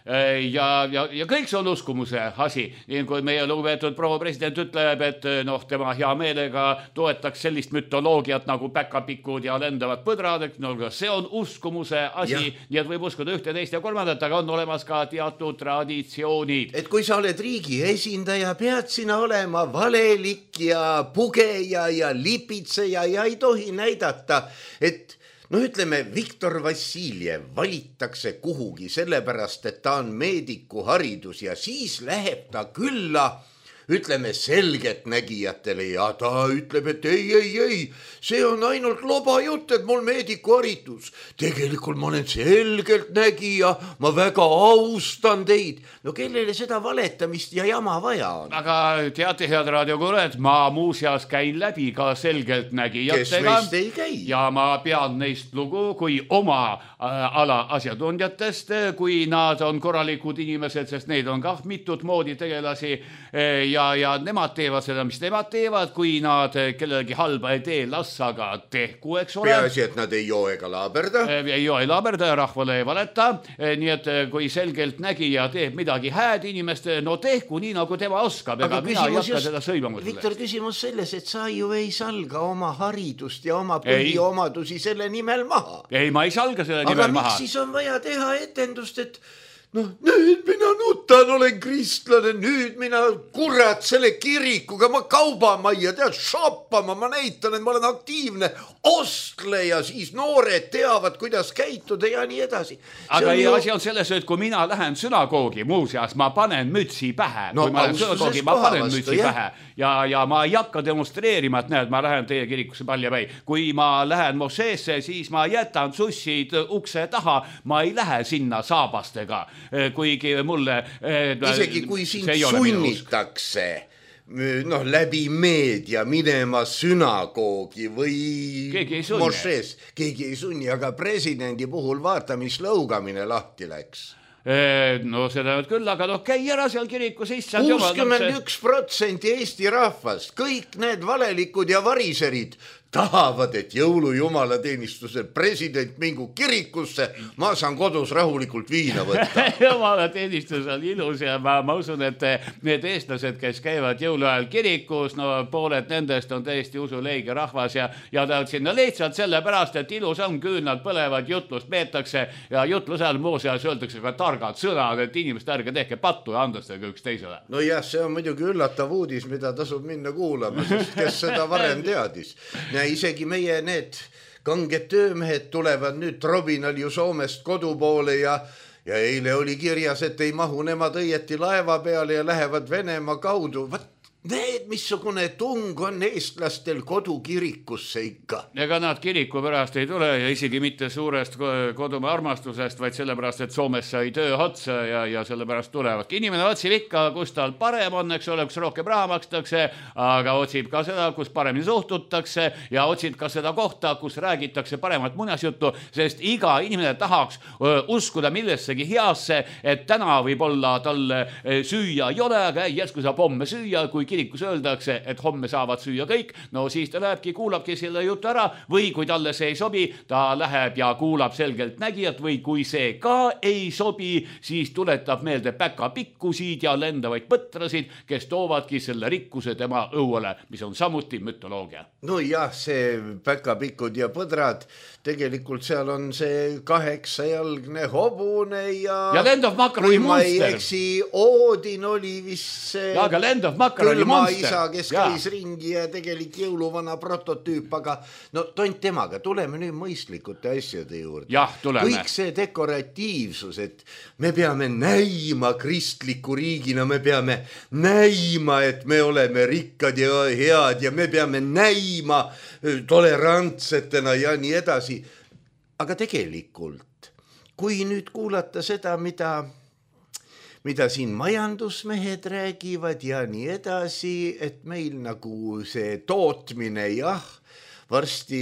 ja, ja, ja kõik see on uskumuse asi. Nii kui meie lugupeetud proua president ütleb, et noh, tema hea meelega toetaks sellist mütoloogiat nagu päkapikud ja lendavad põdrad, no see on uskumuse asi, ja. Nii et võib uskuda ühte, teist ja kolmandat, aga on olemas ka teatud traditsioonid. Et kui sa oled riigi esindaja, pead sina olema valelik ja pugeja ja lipitseja ja ei tohi näidata, et no ütleme, Viktor Vassiljev valitakse kuhugi sellepärast, et ta on meediku haridus ja siis läheb ta külla, ütleme selgelt nägijatele ja ta ütleb, et ei, ei, ei, see on ainult loba jutt, et mul meediku haridus. Tegelikult ma olen selgelt nägija, ma väga austan teid. No kellele seda valetamist ja jama vaja on? Aga teate, head raadiokuulajad, ma muuseas käin läbi ka selgelt nägijatega. Kes meist ei käi? Ja ma pean neist lugu kui oma äh, ala asjatundjatest, kui nad on korralikud inimesed, sest neid on kah mitut moodi tegelasi äh, ja, ja nemad teevad seda, mis nemad teevad, kui nad kellelegi halba ei tee, las aga tehku, eks ole. Peaasi, et nad ei joo ega laaberda. Ei joo, ei laaberda ja rahvale ei valeta. Nii et kui selgelt nägija teeb midagi hääd inimest, no tehku nii, nagu tema oskab. Aga mina ei hakka seda sõimamusele. Viktor, küsimus selles, et sa ju ei salga oma haridust ja oma põhiomadusi selle nimel maha. Ei, ma ei salga selle nimel aga maha. Aga miks siis on vaja teha etendust, et noh, nüüd mina nutan, olen kristlane, nüüd mina kurat selle kirikuga, ma kaubamajja tead shoppama, ma näitan, et ma olen aktiivne ostleja, siis noored teavad, kuidas käituda ja nii edasi. Aga ei, ju... asi on selles, et kui mina lähen sünagoogi, muuseas, ma panen mütsi pähe. No, kui ma lähen sünagoogi, ma panen vastu, mütsi jah. pähe ja, ja ma ei hakka demonstreerima, et näed, ma lähen teie kirikusse paljapäi. Kui ma lähen mošeesse, siis ma jätan sussid ukse taha, ma ei lähe sinna saabastega. Kuigi mulle isegi kui sind sunnitakse noh, läbi meedia minema sünagoogi või mošees, keegi ei sunni, aga presidendi puhul vaata, mis lõugamine lahti läks. No seda nüüd küll, aga noh, käi ära seal kirikus issand kuuskümmend üks protsenti Eesti rahvast, kõik need valelikud ja variserid tahavad, et jõulujumala teenistusel president mingu kirikusse, ma saan kodus rahulikult viina võtta. Jumala teenistus on ilus ja ma, ma usun, et need eestlased, kes käivad jõuluajal kirikus, no pooled nendest on täiesti usuleige rahvas ja, ja ta on sinna lihtsalt sellepärast, et ilus on, küünad põlevad, jutlust peetakse ja jutluse ajal muuseas öeldakse ka targad sõnad, et inimest ärge tehke pattu ja andestage üks teisele. No jah, see on muidugi üllatav uudis, mida tasub minna kuulama, sest kes seda varem teadis. Isegi meie need kanged töömehed tulevad nüüd Trobinal ju Soomest kodu poole ja, ja eile oli kirjas, et ei mahu nemad õieti laeva peale ja lähevad Venemaa kaudu. Vat need, missugune tung on eestlastel kodukirikusse ikka. Ega nad kiriku pärast ei tule ja isegi mitte suurest kodumaa armastusest, vaid sellepärast, et Soomes sai töö otsa ja, ja sellepärast tulevadki. Inimene otsib ikka, kus tal parem on, eks ole, kus rohkem raha makstakse, aga otsib ka seda, kus paremini suhtutakse ja otsib ka seda kohta, kus räägitakse paremat munasjuttu, sest iga inimene tahaks öö, uskuda millessegi heasse, et täna võib olla talle süüa ei ole, aga ei järsku saab homme süüa, kui kirikus öeldakse, et homme saavad süüa kõik, no siis ta lähebki, kuulabki selle jutu ära või kui talle see ei sobi, ta läheb ja kuulab selgelt nägijat või kui see ka ei sobi, siis tuletab meelde päkapikkusid ja lendavaid põtrasid, kes toovadki selle rikkuse tema õuele, mis on samuti mütoloogia. No jah, see päkapikud ja põdrad, tegelikult seal on see kaheksajalgne hobune ja ja Land of Macaroni Monster. Kui ma ei eksi, Oodin oli vist see ja, aga Land of Macaroni Monster. Isa, kes ja. käis ringi ja tegelik jõuluvana prototüüp, aga no tont temaga, tuleme nüüd mõistlikute asjade juurde. Jah, tuleme. Kõik see dekoratiivsus, et me peame näima kristliku riigina, me peame näima, et me oleme rikkad ja head ja me peame näima tolerantsetena ja nii edasi. Aga tegelikult, kui nüüd kuulata seda, mida mida siin majandusmehed räägivad ja nii edasi, et meil nagu see tootmine, jah, varsti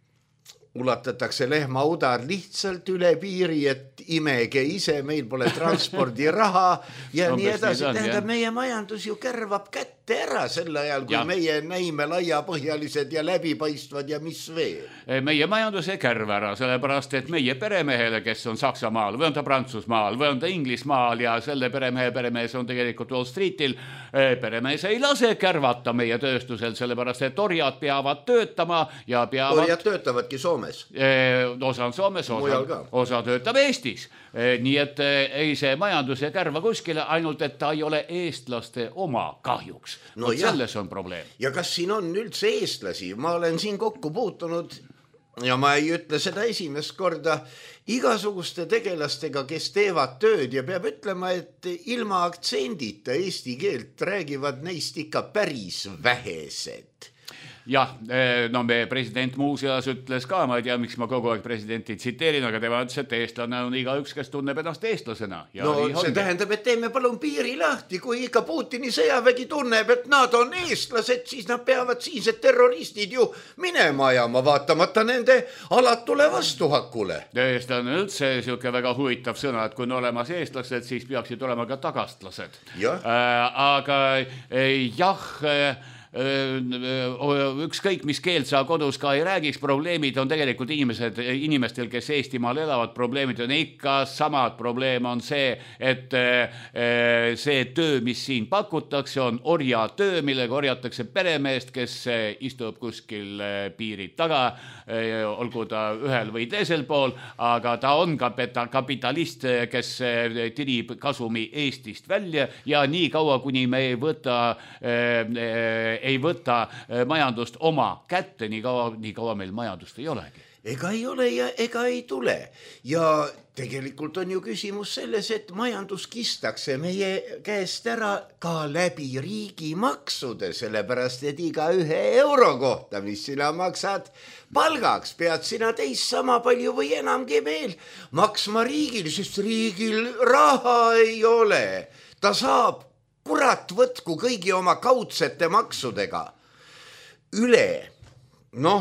ulatatakse lehmaudar lihtsalt üle piiri, et imege ise, meil pole transpordiraha ja nii edasi. Tähendab, meie majandus ju kärvab kätt. kätte ära sel ajal, kui ja. meie näime laiapõhjalised ja läbipaistvad ja mis veel. Meie majandus ei kärva ära, sellepärast, et meie peremehele, kes on Saksamaal või on ta Prantsusmaal või on ta Inglismaal ja selle peremehe peremees on tegelikult Wall Streetil, peremees ei lase kärvata meie tööstusel, sellepärast, et orjad peavad töötama ja peavad... Orjad töötavadki Soomes. Osa on Soomes, osa, osa töötab Eestis. Nii et ei see majandus ei kärva kuskile, ainult et ta ei ole eestlaste oma kahjuks. No selles on probleem. Ja kas siin on üldse eestlasi? Ma olen siin kokku puutunud ja ma ei ütle seda esimest korda igasuguste tegelastega, kes teevad tööd ja peab ütlema, et ilma aktsendita eesti keelt räägivad neist ikka päris vähesed. Jah, no me president muuseas ütles ka, ma ei tea, miks ma kogu aeg presidenti tsiteerin, aga tema ütles, et eestlane on iga üks, kes tunneb ennast eestlasena. Ja no see tähendab, et teeme palun piiri lahti, kui ikka Putini sõjavägi tunneb, et nad on eestlased, siis nad peavad siinsed terroristid ju minema ajama, vaatamata nende alatule vastuhakule. Eestlane üldse siuke väga huvitav sõna, et kui on olemas eestlased, siis peaksid olema ka tagastlased. Ja. Äh, aga jah... ükskõik mis keelt sa kodus ka ei räägiks, probleemid on tegelikult inimesed, inimestel, kes Eestimaal elavad, probleemid on ikka samad. Probleem on see, et see töö, mis siin pakutakse, on orja töö, millega orjatakse peremeest, kes istub kuskil piirid taga, olgu ta ühel või teisel pool, aga ta on kapitalist, kes tirib kasumi Eestist välja ja nii kaua, kuni me ei võta ei võta majandust oma kätte, nii kaua, nii kaua meil majandust ei olegi. Ega ei ole ja ega ei tule. Ja tegelikult on ju küsimus selles, et majandus kistakse meie käest ära ka läbi riigi maksude, sellepärast, et iga ühe euro kohta, mis sina maksad palgaks, pead sina teist sama palju või enamgi veel maksma riigil, sest riigil raha ei ole. Ta saab kurat võtku kõigi oma kaudsete maksudega üle, noh,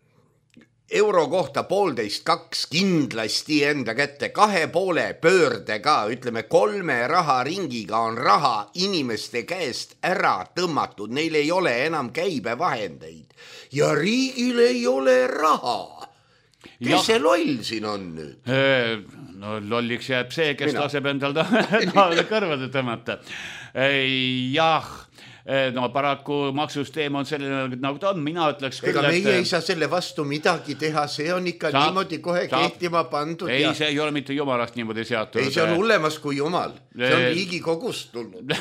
euro kohta poolteist kaks kindlasti enda kätte, kahe poole pöördega, ütleme kolme raharingiga on raha inimeste käest ära tõmmatud, neil ei ole enam käibevahendeid ja riigil ei ole raha. Kes ja. see loll siin on nüüd? No lolliks jääb see, kes Mina. laseb endal tahale kõrvade tõmmata. Jah, no paraku maksusüsteem on selline, nagu ta on, mina ütleks küll, ega meie et... ei saa selle vastu midagi teha, see on ikka saab, niimoodi kohe saab. kehtima pandud. Ei, ja... see ei ole mitte jumalast niimoodi seatud. Ei, see on hullemas kui jumal, see on Riigikogust tulnud.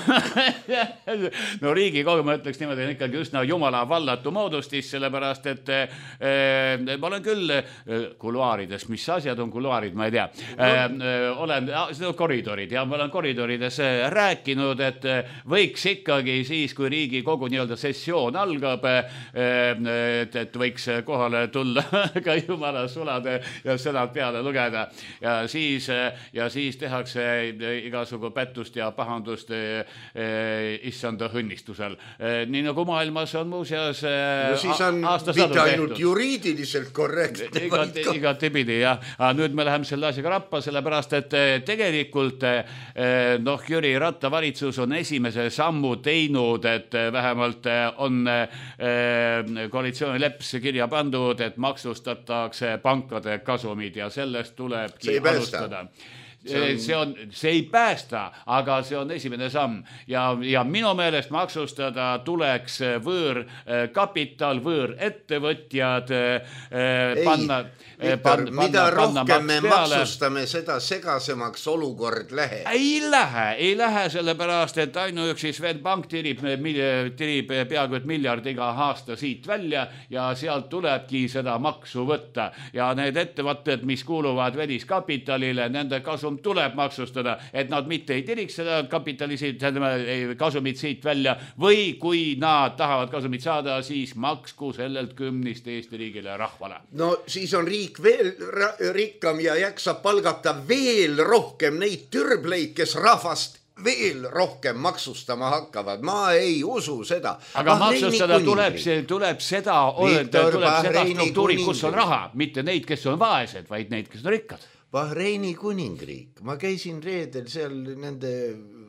No Riigikogu, ma ütleks niimoodi, on ikkagi üsna jumala vallatu moodustis, sellepärast, et eh, ma olen küll kuluaarides, mis asjad on kuluaarid, ma ei tea. No. Eh, olen, seda on koridorid ja ma olen koridorides rääkinud, et võiks ikkagi siis kui Riigikogu nii-öelda sessioon algab, et, et võiks kohale tulla ka jumala sulade ja sõnad peale lugeda ja siis, ja siis tehakse igasugu pättust ja pahandust issanda õnnistusel. Nii nagu maailmas on muuseas no siis on mitte ainult tehtud. Juriidiliselt korrektne. Igat, igat pidi, jah. Nüüd me läheme selle asjaga rappa, sellepärast, et tegelikult noh, Jüri Ratta valitsus on esimese sammu teinud, et vähemalt on koalitsioonileppesse kirja pandud, et maksustatakse pankade kasumid ja sellest tulebki alustada. See on... see on, see ei päästa, aga see on esimene samm ja, ja minu meelest maksustada tuleks võõr kapital, võõr ettevõtjad ei, panna, Viktor, panna, mida panna, rohkem me peale. Maksustame, seda segasemaks olukord läheb. Ei lähe, ei lähe sellepärast, et ainuüksi Swedbank tirib, tirib peaaegu et miljard iga aasta siit välja ja sealt tulebki seda maksu võtta ja need ettevõtted, mis kuuluvad väliskapitalile, nende kasum tuleb maksustada, et nad mitte ei tiriks seda kapitalisid, kasumit siit välja või kui nad tahavad kasumit saada, siis maksku sellelt kümnist Eesti riigile rahvale. No siis on riik veel rikkam ja jaksab palgata veel rohkem neid türbleid, kes rahvast veel rohkem maksustama hakkavad. Ma ei usu seda. Aga maksustada tuleb, tuleb seda, Viktor, tuleb seda struktuuri, kus on raha, mitte neid, kes on vaesed, vaid neid, kes on rikkad. Bahreini kuningriik. Ma käisin reedel seal nende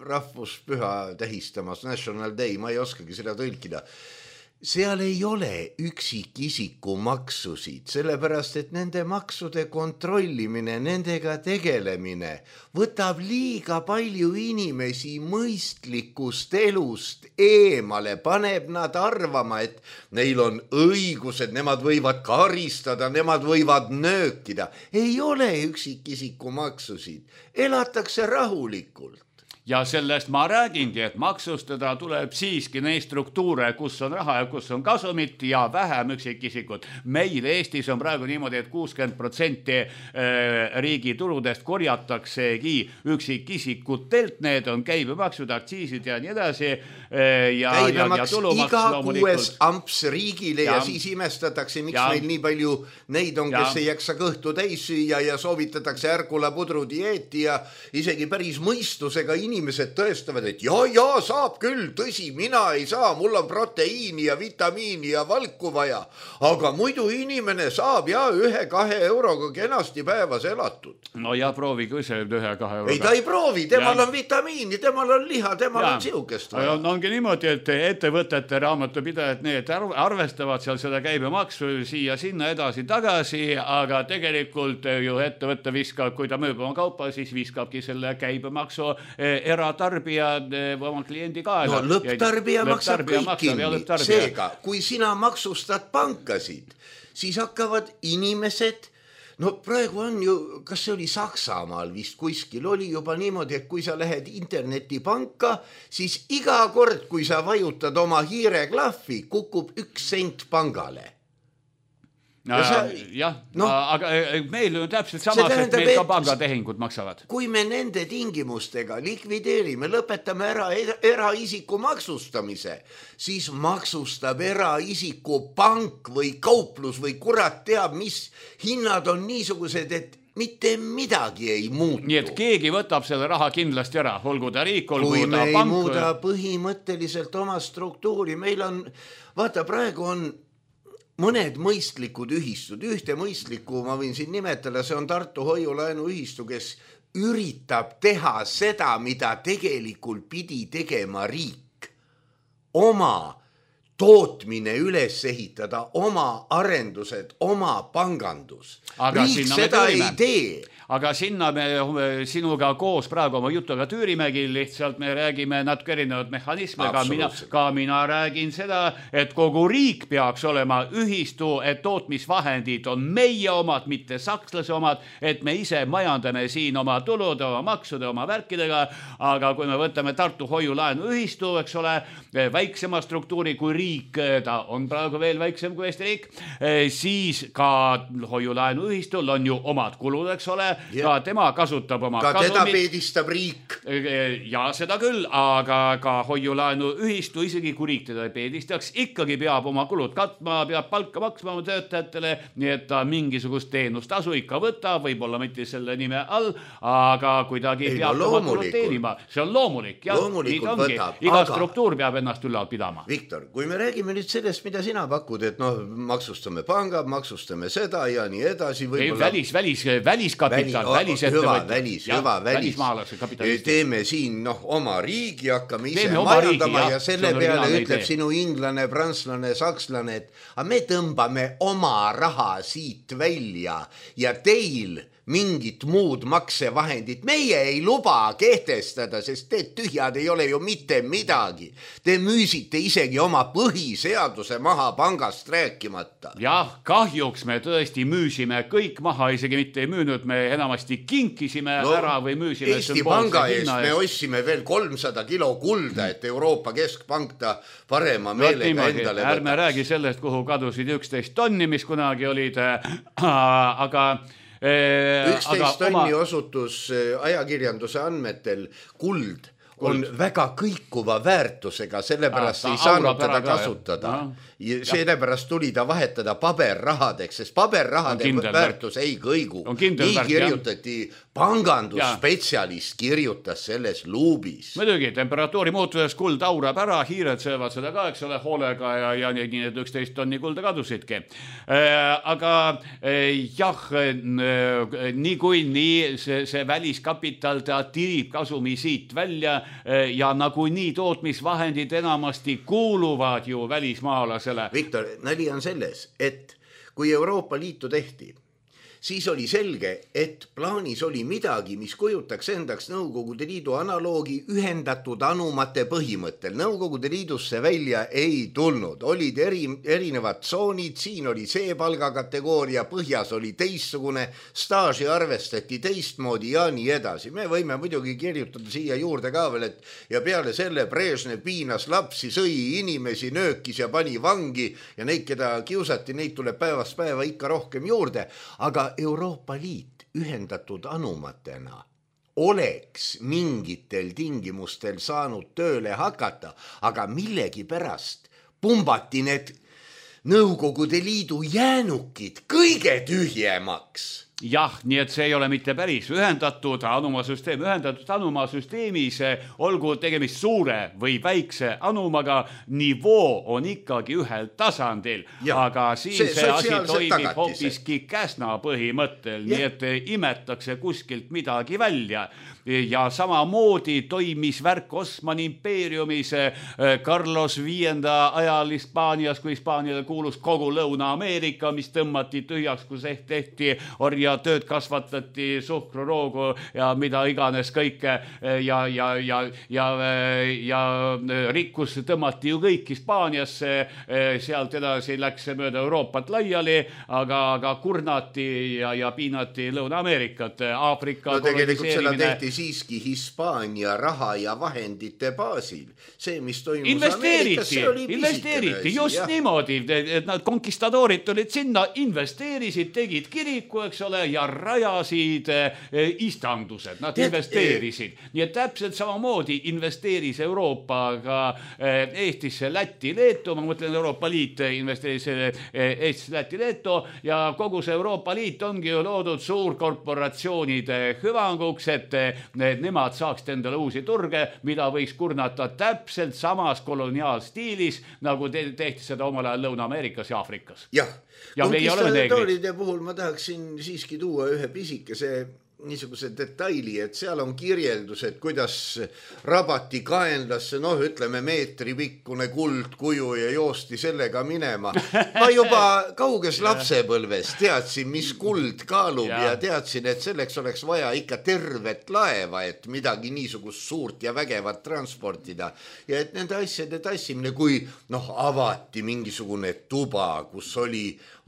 rahvuspüha tähistamas, National Day, ma ei oskagi seda tõlkida. Seal ei ole üksikisiku maksusid, sellepärast, et nende maksude kontrollimine, nendega tegelemine võtab liiga palju inimesi mõistlikust elust eemale, paneb nad arvama, et neil on õigused, nemad võivad karistada, nemad võivad nöökida. Ei ole üksikisiku maksusid, elatakse rahulikult. Ja sellest ma räägingi, et maksustada tuleb siiski neid struktuure, kus on raha ja kus on kasumit ja vähem üksikisikud. Meil Eestis on praegu niimoodi, et kuuskümmend protsenti riigi tuludest korjataksegi üksikisikutelt, need on käibemaksud, aktsiisid ja nii edasi. Ja, käibemaks ja, ja iga kuues amps riigile ja, ja siis imestatakse, miks ja, meil nii palju neid on, kes ja, ei jaksa kõhtu täis süüa ja soovitatakse ärkula pudru dieeti ja isegi päris mõistusega inimesed tõestavad, et ja, ja saab küll, tõsi, mina ei saa, mul on proteiini ja vitamiini ja valku vaja, aga muidu inimene saab ja ühe-kahe euroga kenasti päevas elatud. No ja proovi küse ühe-kahe euroga. Ei, ta ei proovi, temal ja, on vitamiini, temal on liha, temal ja, on siukest vaja. On, ongi niimoodi, et ettevõtete raamatupidajad, need arvestavad seal seda käibemaksu siia sinna edasi tagasi, aga tegelikult ju ettevõtte viskab, kui ta müüb oma kaupa, siis viskabki selle käibemaksu eratarbija oma kliendi kaela. No lõpptarbija maksab kõik kinni. Seega, kui sina maksustad pankasid, siis hakkavad inimesed, no praegu on ju, kas see oli Saksamaal vist kuskil, oli juba niimoodi, et kui sa lähed internetipanka, siis iga kord, kui sa vajutad oma hiireklahvi, kukub üks sent pangale. Sa, jah, no, aga meil on täpselt samas, et meil ka pangatehingud maksavad. Kui me nende tingimustega likvideerime, lõpetame ära eraisiku maksustamise, siis maksustab eraisiku pank või kauplus või kurat teab, mis hinnad on niisugused, et mitte midagi ei muutu. Nii et keegi võtab selle raha kindlasti ära, olgu ta riik, olgu kui ta pank. Kui me ei muuda põhimõtteliselt oma struktuuri, meil on, vaata praegu on mõned mõistlikud ühistud, ühte mõistlikku ma võin siin nimetada, see on Tartu Hoiulaenu ühistu, kes üritab teha seda, mida tegelikult pidi tegema riik. Oma tootmine üles ehitada, oma arendused, oma pangandus. Aga riik seda ei tee. Aga sinna me sinuga koos praegu oma jutuga tüürimegi, lihtsalt me räägime natuke erinevad mehhanisme, ka mina, ka mina räägin seda, et kogu riik peaks olema ühistu, et tootmisvahendid on meie omad, mitte sakslase omad, et me ise majandame siin oma tulude, oma maksude, oma värkidega, aga kui me võtame Tartu Hoiulaenu ühistu, eks ole, väiksema struktuuri kui riik, ta on praegu veel väiksem kui Eesti riik, siis ka Hoiulaenu ühistul on ju omad kulud, eks ole, ja. Ka tema kasutab oma ka kasumit. Teda peedistab riik. Ja seda küll, aga ka Hoiulaenu ühistu, isegi kui riik teda peedistaks, ikkagi peab oma kulud katma, peab palka maksma oma töötajatele, nii et ta mingisugust teenustasu ikka võtab, võib-olla mitte selle nime all, aga kuidagi ei, peab no, oma kulud teenima. See on loomulik. Ja, loomulikult võtab. Iga aga... struktuur peab ennast üllal pidama. Viktor, kui me räägime nüüd sellest, mida sina pakud, et noh, maksustame pangad, maksustame seda ja nii edasi. Ei, välis, välis, väliskapital. Välis, hüva, välis, hüva, välis. Teeme siin noh, oma riigi, hakkame ise Teeme majandama riigi, ja selle peale ütleb idee. Sinu inglane, prantslane, sakslane, et aga me tõmbame oma raha siit välja ja teil mingit muud maksevahendit meie ei luba kehtestada, sest te tühjad ei ole ju mitte midagi. Te müüsite isegi oma põhiseaduse maha pangast rääkimata. Jah, kahjuks me tõesti müüsime kõik maha, isegi mitte ei müünud, me enamasti kinkisime no, ära või müüsime Eesti Panga eest me ostsime veel kolmsada kilo kulda, et Euroopa Keskpank ta parema meelega endale võtta. Ärme räägi sellest, kuhu kadusid üksteist tonni, mis kunagi olid, aga üksteist tonni oma... osutus ajakirjanduse andmetel kuld on kuld. Väga kõikuva väärtusega, sellepärast ah, ei saanud teda kasutada. Ja sellepärast tuli ta vahetada paberrahadeks, sest paberrahade väärtus ei kõigu. Nii värk, kirjutati, pangandusspetsialist kirjutas selles luubis. Muidugi, temperatuuri muutuses kuld aurab ära, hiired söövad seda ka, eks ole, hoolega ja, ja nii need üksteist tonni kulda kadusidki. Aga jah, nii kui nii see, see väliskapital ta tirib kasumi siit välja ja nagu nii tootmisvahendid enamasti kuuluvad ju välismaalasele. Viktor, nali on selles, et kui Euroopa Liitu tehti, siis oli selge, et plaanis oli midagi, mis kujutaks endaks Nõukogude Liidu analoogi ühendatud anumate põhimõttel. Nõukogude Liidusse välja ei tulnud, olid eri, erinevad tsoonid, siin oli see palgakategooria, põhjas oli teistsugune, staaži arvestati teistmoodi ja nii edasi. Me võime muidugi kirjutada siia juurde ka veel, et ja peale selle Brežnev piinas lapsi, sõi inimesi, nöökis ja pani vangi ja neid, keda kiusati, neid tuleb päevast päeva ikka rohkem juurde, aga Euroopa Liit ühendatud anumatena oleks mingitel tingimustel saanud tööle hakata, aga millegi pärast pumbati need Nõukogude Liidu jäänukid kõige tühjemaks. Jah, nii et see ei ole mitte päris ühendatud anumasüsteem. Ühendatud anumasüsteemis, olgu tegemist suure või väikse anumaga, nivoo on ikkagi ühel tasandil, ja, aga siis see, see asi toimib hoopiski Käsna põhimõttel, ja. Nii et imetakse kuskilt midagi välja. Ja samamoodi toimis värk Osmani impeeriumis Carlos viienda ajal Hispaanias, kui Hispaaniale kuulus kogu Lõuna-Ameerika, mis tõmmati tühjaks, kus ehk tehti orja tööd, kasvatati suhkruroogu ja mida iganes kõike ja, ja, ja, ja, ja rikkus tõmmati ju kõik Hispaaniasse, sealt edasi läks mööda Euroopat laiali, aga, aga kurnati ja, ja piinati Lõuna-Ameerikat. Aafrika no tegelikult seda tehti siiski Hispaania raha ja vahendite baasil. See, mis toimus Ameerikas, see oli investeeriti, just jah. Niimoodi, et nad konkistadoorid tulid sinna, investeerisid, tegid kiriku, eks ole, ja rajasid istandused, nad Tead, investeerisid. E... Nii et täpselt samamoodi investeeris Euroopa ka Eestisse, Lätti, Leetu, ma mõtlen Euroopa Liit investeeris Eestisse, Lätti, Leetu ja kogu see Euroopa Liit ongi ju loodud suurkorporatsioonide hüvanguks, et nemad saaks endale uusi turge, mida võiks kurnata täpselt samas koloniaalstiilis, nagu te tehti seda omal ajal Lõuna-Ameerikas ja Aafrikas. Jah, ja konkistadooride puhul ma tahaksin siiski tuua ühe pisikese niisuguse detaili, et seal on kirjeldus, et kuidas rabati kaenlasse, noh, ütleme meetri pikkune kuldkuju ja joosti sellega minema. Ma juba kauges lapsepõlves teadsin, mis kuld kaalub ja. ja teadsin, et selleks oleks vaja ikka tervet laeva, et midagi niisugust suurt ja vägevat transportida. Ja et nende asjade tassimine, kui noh, avati mingisugune tuba, kus oli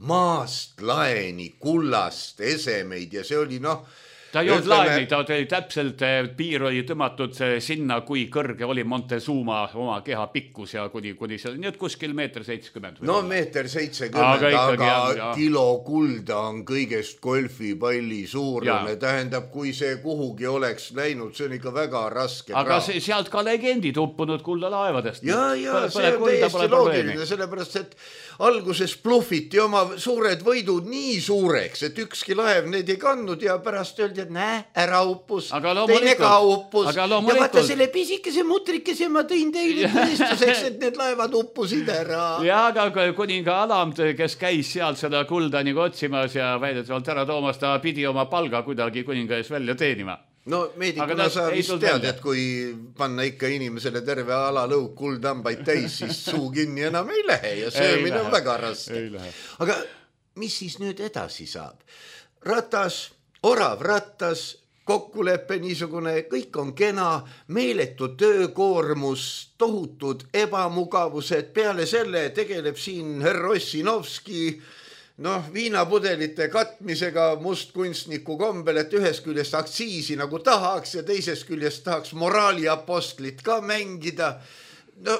maast laeni, kullast, esemeid ja see oli noh, ta ei olnud laeni, ta oli täpselt, piir oli tõmmatud sinna, kui kõrge oli Montezuma oma keha pikkus ja kuni, kuni seal, nii et kuskil meeter seitsekümmend. No meeter seitsekümmend, aga, aga ja, kilo kulda on kõigest golfipalli suurune. Tähendab, kui see kuhugi oleks läinud, see on ikka väga raske. Aga see, sealt ka legendid uppunud kuldalaevadest. Ja, ja, see on täiesti loogiline, sellepärast, et alguses bluffiti oma suured võidud nii suureks, et ükski laev neid ei kandnud ja pärast öeldi, et näe, ära uppus, teine ka uppus. Ja vaata selle pisikese mutrikese ma tõin teile tõestuseks, et need laevad uppusid ära. Ja, aga kuninga Alam, kes käis sealt seda kulda nagu otsimas ja väidetavalt ära toomas, ta pidi oma palga kuidagi kuninga ees välja teenima. No meedikuna sa vist tead, et kui panna ikka inimesele terve ala lõug kuldambaid täis, siis suu kinni enam ei lähe ja söömine on väga raske. Aga mis siis nüüd edasi saab? Ratas, orav rattas, kokkuleppe niisugune, kõik on kena, meeletu töökoormus, tohutud ebamugavused, peale selle tegeleb siin herr Ossinovski, noh, viinapudelite katmisega mustkunstniku kombel, et ühest küljest aktsiisi nagu tahaks ja teisest küljest tahaks moraaliapostlit ka mängida. No,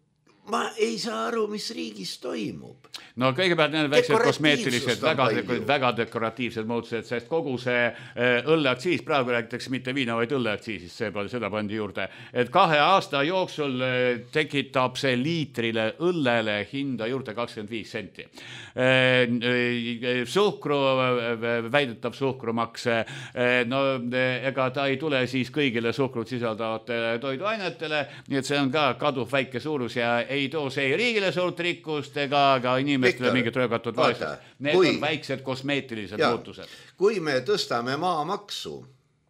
ma ei saa aru, mis riigis toimub. No kõigepealt need väiksed kosmeetilised, väga, väga dekoratiivsed muutused, sest kogu see õlleaktsiis, praegu räägitakse mitte viina, vaid õlleaktsiisist, see pole, seda pandi juurde, et kahe aasta jooksul tekitab see liitrile õllele hinda juurde kakskümmend viis senti. Suhkru, väidetav suhkrumaks, no ega ta ei tule siis kõigile suhkrut sisaldavatele toiduainetele, nii et see on ka kaduv väike suurus ja ei too see riigile suurt rikkust ega ka inimestele mingit röögatud vaesust. Need kui, on väiksed kosmeetilised ja, muutused. Kui me tõstame maamaksu,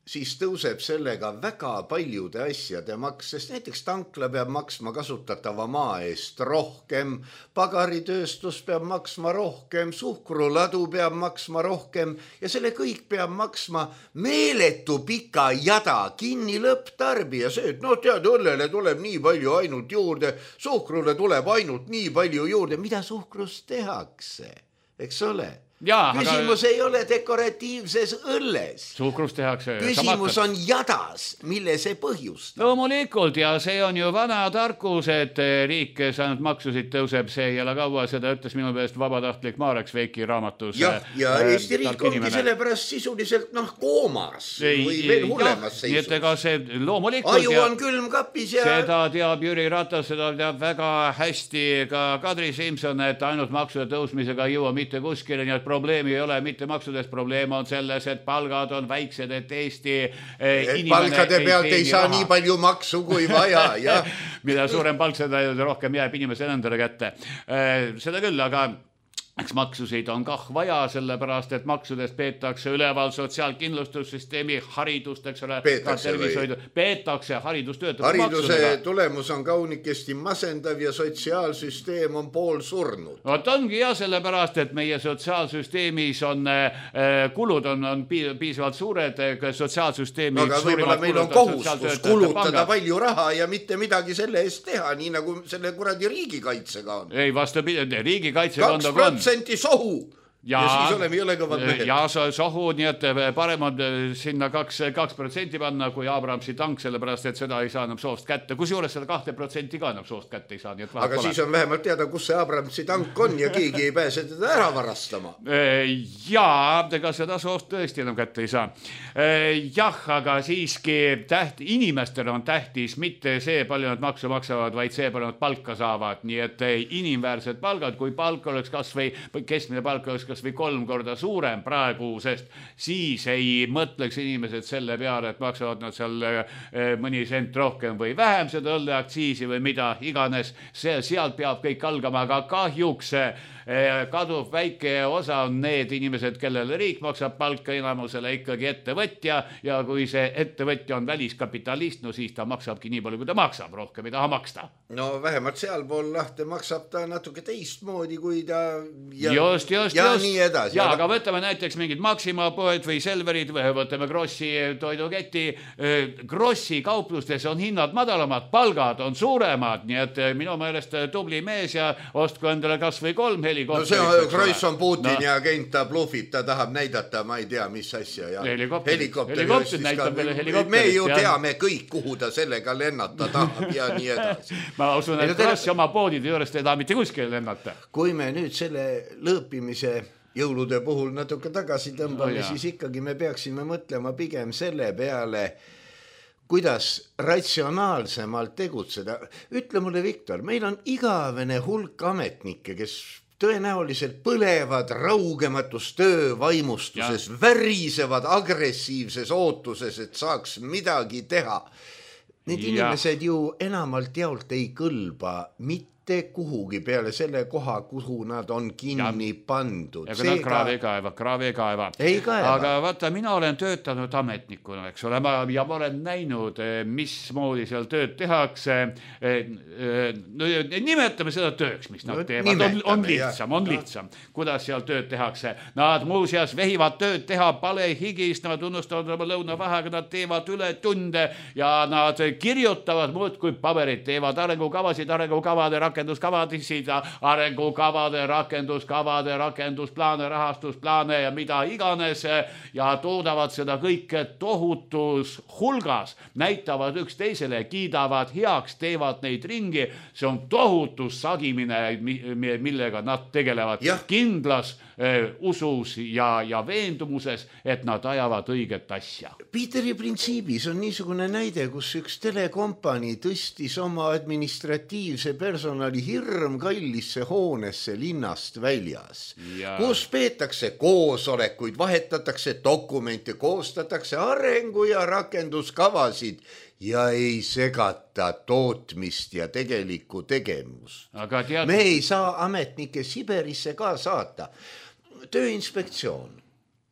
siis tõuseb sellega väga paljude asjade maks, sest näiteks tankla peab maksma kasutatava maa eest rohkem, pagaritööstus peab maksma rohkem, suhkruladu peab maksma rohkem ja selle kõik peab maksma meeletu pika jada kinni lõpptarbija. See, et no tead, õllele tuleb nii palju ainult juurde, suhkrule tuleb ainult nii palju juurde, mida suhkrust tehakse, eks ole? Jaa, küsimus aga... ei ole dekoratiivses õlles. Suhkrus tehakse. Küsimus on jadas, mille see põhjustab. Loomulikult ja see on ju vana tarkus, et riik, kes ainult maksusid tõuseb, see ei ole kaua, seda ütles minu meelest vabatahtlik Marek Veiki raamatus. Ja, ja äh, Eesti riik ongi inimene. Sellepärast sisuliselt noh koomas ei, või veel hullemas seisus. Nii et ega see loomulikult. Aju on külm kapis ja... Seda teab Jüri Ratas, seda teab väga hästi ka Kadri Simson, et ainult maksude tõusmisega ei jõua mitte kuskile, nii et probleemi ei ole mitte maksudest, probleem on selles, et palgad on väiksed, et Eesti eh, et palkade pealt ei, ei saa raha. Nii palju maksu kui vaja. Ja. Mida suurem palk, seda rohkem jääb inimesele endale kätte. Eh, seda küll, aga eks maksusid on kah vaja, sellepärast, et maksudest peetakse üleval sotsiaalkindlustussüsteemi haridust, eks ole, peetakse, peetakse haridustöötab hariduse maksudega. Tulemus on kaunikesti masendav ja sotsiaalsüsteem on pool surnud. Vot ongi ja sellepärast, et meie sotsiaalsüsteemis on äh, kulud on, on piisavalt suured, sotsiaalsüsteemi aga võib-olla meil on kohustus kulutada palju raha ja mitte midagi selle eest teha, nii nagu selle kuradi riigikaitsega on. Ei, vastupidi, riigikaitsega on kaks protsenti sohu. Ja, ja siis oleme jõlegavad mehed. Ja sohu, nii et parem on sinna kaks, kaks protsenti panna kui Abramsi tank, sellepärast, et seda ei saa enam soost kätte. Kusjuures seda kahte protsenti ka enam soost kätte ei saa. Nii et aga pole. Siis on vähemalt teada, kus see Abramsi tank on ja keegi ei pääse teda ära varastama. Jaa, ega seda soost tõesti enam kätte ei saa. Jah, aga siiski täht, inimestel on tähtis mitte see, palju nad maksu maksavad, vaid see, palju nad palka saavad. Nii et inimväärsed palgad, kui palk oleks kas või keskmine palk oleks kas või kolm korda suurem praegu, sest siis ei mõtleks inimesed selle peale, et maksavad nad seal mõni sent rohkem või vähem seda õlleaktsiisi või mida iganes. See, sealt peab kõik algama, aga kahjuks kaduv väike osa on need inimesed, kellele riik maksab palka, enamusele ikkagi ettevõtja ja kui see ettevõtja on väliskapitalist, no siis ta maksabki nii palju, kui ta maksab, rohkem ei taha maksta. No vähemalt sealpool lahte maksab ta natuke teistmoodi, kui ta ja, just, just, ja just. nii edasi. Ja, aga võtame näiteks mingid Maxima poed või Selverid või võtame Grossi toiduketi. Grossi kauplustes on hinnad madalamad, palgad on suuremad, nii et minu meelest tubli mees ja ostku endale kas või kolm heli. No see on, Kross on Putin no. ja agent, ta bluffib, ta tahab näidata, ma ei tea, mis asja. Ja helikopter, helikopter, helikopter näitab meile helikopterit. Me ju teame kõik, kuhu ta sellega lennata tahab ja nii edasi. Ma usun, et Kross oma poodide juurest ei taha mitte kuskil lennata. Kui me nüüd selle lõõpimise jõulude puhul natuke tagasi tõmbame, oh, siis ikkagi me peaksime mõtlema pigem selle peale, kuidas ratsionaalsemalt tegutseda. Ütle mulle, Viktor, meil on igavene hulk ametnikke, kes tõenäoliselt põlevad raugematus töövaimustuses, värisevad agressiivses ootuses, et saaks midagi teha. Need ja. Inimesed ju enamalt jaolt ei kõlba mitte kuhugi peale selle koha, kuhu nad on kinni ja. Pandud. Ja kui nad kraavi ei kaeva, kraavi ei kaeva. Ei kaeva. Aga vaata, mina olen töötanud ametnikuna, eks ole, ma, ja ma olen näinud, mismoodi seal tööd tehakse. No, nimetame seda tööks, mis nad no, teevad. Nimetame, on, on lihtsam, on lihtsam, kuidas seal tööd tehakse. Nad muuseas vehivad tööd teha palehigist, nad unnustavad oma lõunavahaga, nad teevad üle tunde ja nad kirjutavad muud kui paberid, teevad arengukavasid, arengukavade rakendused, rakenduskavadisid, arengukavade, rakenduskavade, rakendusplaane, rahastusplaane ja mida iganes ja toodavad seda kõike tohutus hulgas, näitavad üks teisele, kiidavad heaks, teevad neid ringi. See on tohutus sagimine, millega nad tegelevad ja. Kindlas eh, usus ja, ja veendumuses, et nad ajavad õiget asja. Piiteri printsiibis on niisugune näide, kus üks telekompanii tõstis oma administratiivse personali hirm kallisse hoonesse linnast väljas, ja. Kus peetakse koosolekuid, vahetatakse dokumente, koostatakse arengu- ja rakenduskavasid ja ei segata tootmist ja tegelikku tegemust. Aga tead... Me ei saa ametnike Siberisse ka saata. Tööinspektsioon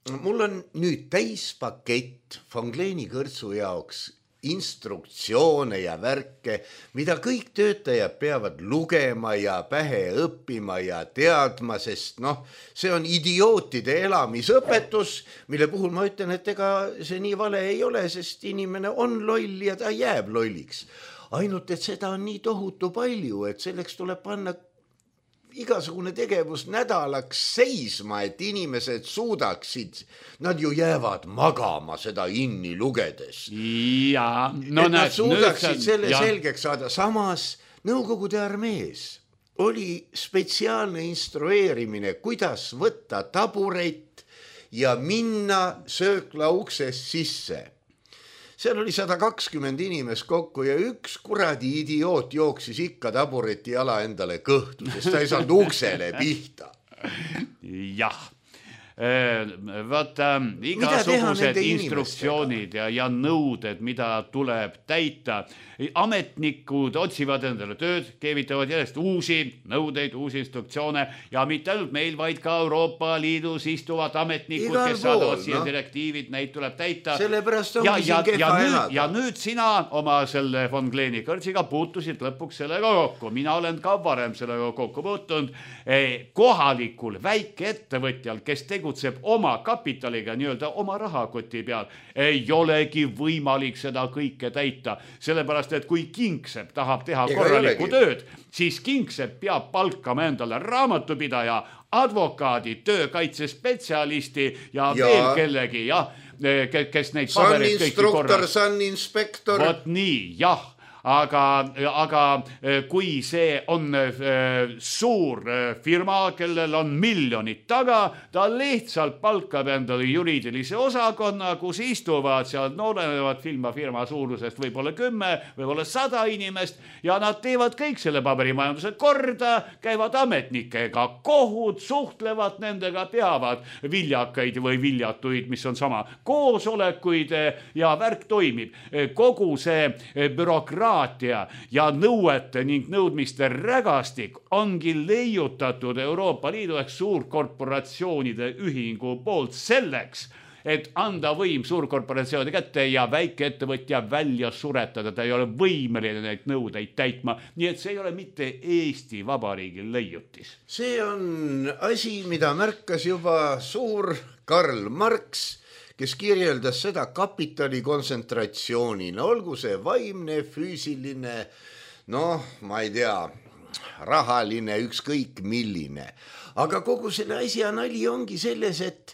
mul on nüüd täispakett Von Kleeni kõrtsu jaoks instruktsioone ja värke, mida kõik töötajad peavad lugema ja pähe õppima ja teadma, sest noh, see on idiootide elamisõpetus, mille puhul ma ütlen, et ega see nii vale ei ole, sest inimene on loll ja ta jääb lolliks. Ainult, et seda on nii tohutu palju, et selleks tuleb panna igasugune tegevus nädalaks seisma, et inimesed suudaksid, nad ju jäävad magama seda inni lugedes. Ja, no et nad suudaksid selle ja. selgeks saada. Samas Nõukogude armees oli spetsiaalne instrueerimine, kuidas võtta taburet ja minna söökla uksest sisse. Seal oli sada kakskümmend inimest kokku ja üks kuradi idioot jooksis ikka tabureti jala endale kõhtu, sest ta ei saanud uksele pihta. Jah. Vaata, igasugused instruktsioonid ja, ja nõuded, mida tuleb täita. Ametnikud otsivad endale tööd, keevitavad järjest uusi nõudeid, uusi instruktsioone ja mitte ainult meil, vaid ka Euroopa Liidus istuvad ametnikud, Igal kes saadavad pool, siia no. direktiivid, neid tuleb täita. Sellepärast ja, ongi ja, siin kehva ja, nüüd, elada. ja nüüd sina oma selle Von Kleeni kõrtsiga puutusid lõpuks sellega kokku. Mina olen ka varem sellega kokku puutunud. Kohalikul väikeettevõtjal, kes tegutseb oma kapitaliga, nii-öelda oma rahakoti peal, ei olegi võimalik seda kõike täita. Sellepärast, et kui Kingsepp tahab teha Ega korralikku tööd, siis Kingsepp peab palkama endale raamatupidaja, advokaadi, töökaitsespetsialisti ja, ja veel kellegi, ja, kes neid pabereid kõiki korras. Sun inspektor. Vot nii, jah. Aga, aga kui see on suur firma, kellel on miljonid taga, ta lihtsalt palkab endale juriidilise osakonna, kus istuvad seal noorenevad firma suurusest võib-olla kümme, võib-olla sada inimest ja nad teevad kõik selle paberimajanduse korda, käivad ametnikega kohud, suhtlevad nendega, peavad viljakaid või viljatuid, mis on sama, koosolekuid ja värk toimib. Kogu see bürokraatia ja nõuete ning nõudmiste rägastik ongi leiutatud Euroopa Liidu ehk suurkorporatsioonide ühingu poolt selleks, et anda võim suurkorporatsiooni kätte ja väikeettevõtja välja suretada. Ta ei ole võimeline neid nõudeid täitma, nii et see ei ole mitte Eesti Vabariigil leiutis. See on asi, mida märkas juba suur Karl Marx, kes kirjeldas seda kapitali kontsentratsioonina, olgu see vaimne, füüsiline, noh, ma ei tea, rahaline, ükskõik milline. Aga kogu selle asja nali ongi selles, et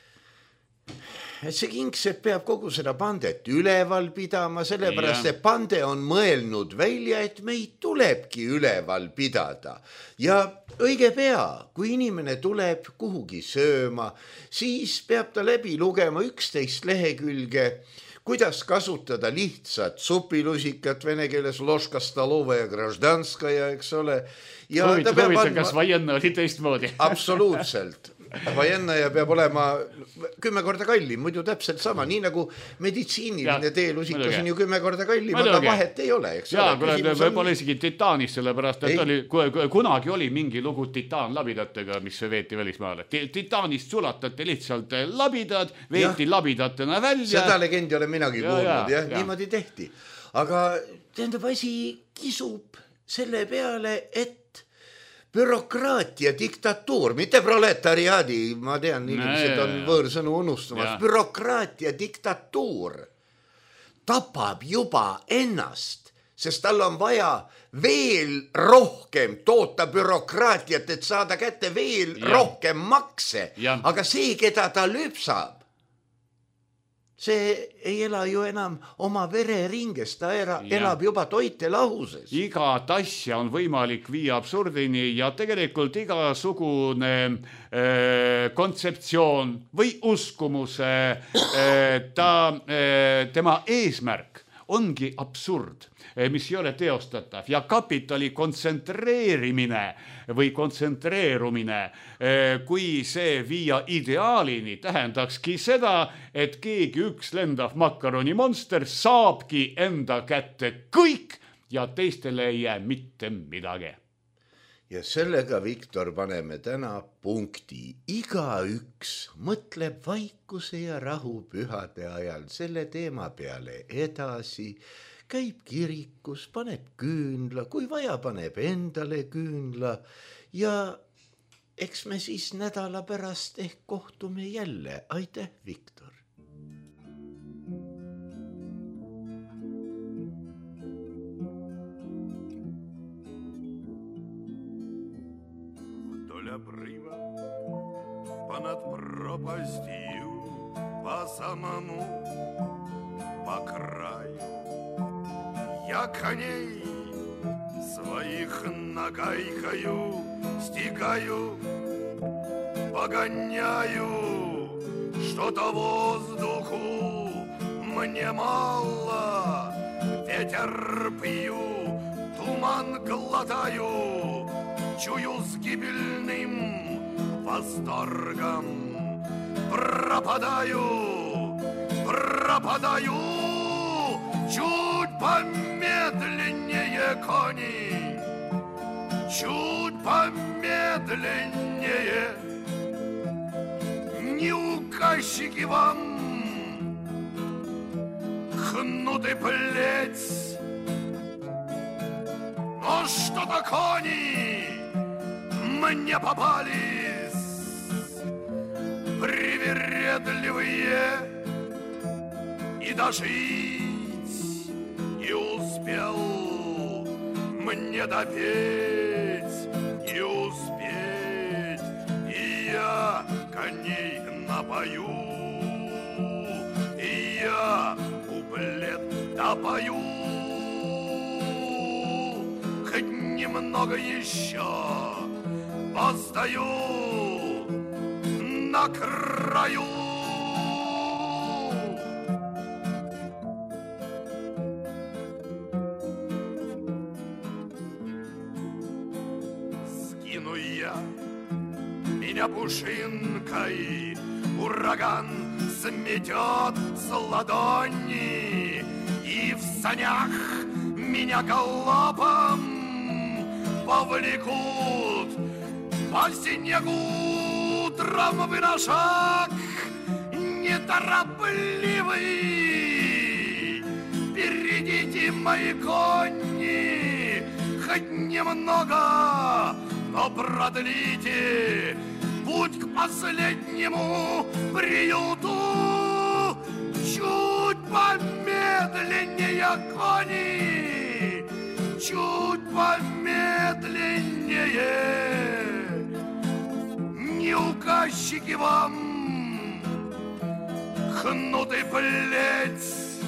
et see Kingsepp peab kogu seda pandet üleval pidama, sellepärast see pande on mõelnud välja, et meid tulebki üleval pidada. Ja õige pea, kui inimene tuleb kuhugi sööma, siis peab ta läbi lugema üksteist lehekülge, kuidas kasutada lihtsat supilusikat, vene keeles loška stolova ja graždanskaja, eks ole. Ja Huvita, ta peab huvita, andma... kas vajenna oli teistmoodi? Absoluutselt. Vajennaja peab olema kümme korda kallim, muidu täpselt sama, nii nagu meditsiiniline teelusikas on ju kümme korda kallim, aga vahet ei ole, eks ja, ole. Ja, võib-olla isegi titaanis, sellepärast, et oli, kunagi oli mingi lugu titaanlabidatega, mis veeti välismaale. Titaanist sulatati lihtsalt labidad, veeti ja. Labidatena välja. Seda legendi olen minagi ja, kuulnud, ja, ja, ja niimoodi tehti. Aga tähendab, asi kisub selle peale, et bürokraatia, diktatuur, mitte proletariaadi, ma tean, inimesed on võõrsõnu unustamas, bürokraatia, diktatuur tapab juba ennast, sest tal on vaja veel rohkem toota bürokraatiat, et saada kätte veel ja. Rohkem makse, ja. Aga see, keda ta lüpsab, see ei ela ju enam oma vereringes, ta era, elab juba toitelahuses. Igat asja on võimalik viia absurdini ja tegelikult igasugune äh, kontseptsioon või uskumuse äh, ta, äh, tema eesmärk ongi absurd, mis ei ole teostatav ja kapitali kontsentreerimine või kontsentreerumine, kui see viia ideaalini, tähendakski seda, et keegi üks lendav makaronimonster saabki enda kätte kõik ja teistele ei jää mitte midagi. ja sellega, Viktor, paneme täna punkti. Igaüks mõtleb vaikuse ja rahu pühade ajal selle teema peale edasi, käib kirikus, paneb küünla, kui vaja, paneb endale küünla ja eks me siis nädala pärast ehk kohtume jälle. Aitäh, Viktor! Обрыва, понад пропастью, по самому, по краю. Я коней своих нагайкаю, стигаю, погоняю, что-то воздуху мне мало, ветер пью, туман глотаю, чую с гибельным восторгом. Пропадаю, пропадаю, чуть помедленнее кони, чуть помедленнее. Не указчики вам хнуты плеть, но что-то кони мне попались привередливые, и дожить не успел мне допеть, не успеть, и я коней напою, и я куплет допою, хоть немного еще постою на краю. Скину я меня пушинкой, ураган сметет с ладони, и в санях меня галопом повлекут по снегу утром на шаг неторопливый. Перейдите, мои кони, хоть немного, но продлите путь к последнему приюту. Чуть помедленнее, кони, чуть помедленнее. Не указчики вам хнуты плеть,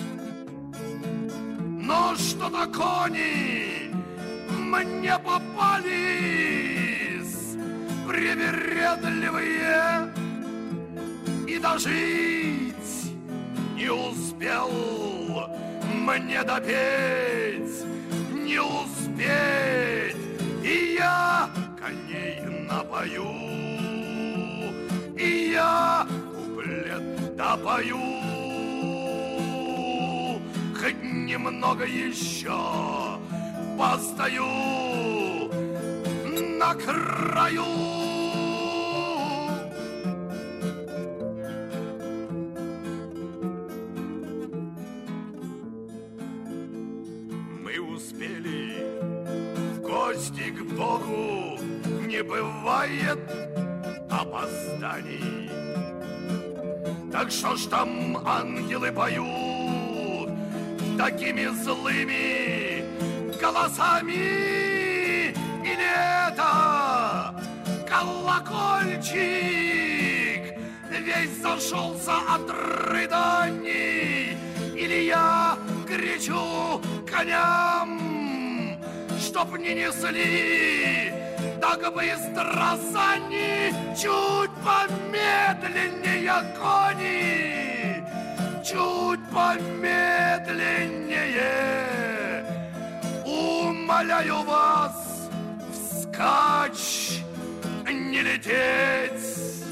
но что-то кони мне попались привередливые, и дожить не успел мне допеть, не успеть, и я коней напою, и я куплет допою, хоть немного еще постою на краю. Мы успели в гости к Богу, не бывает опозданий. Так что ж там ангелы поют такими злыми голосами? Или это колокольчик весь зашелся от рыданий? Или я кричу коням, чтоб не несли так быстро сани? Чуть помедленнее, кони, чуть помедленнее. Умоляю вас вскачь, не лететь.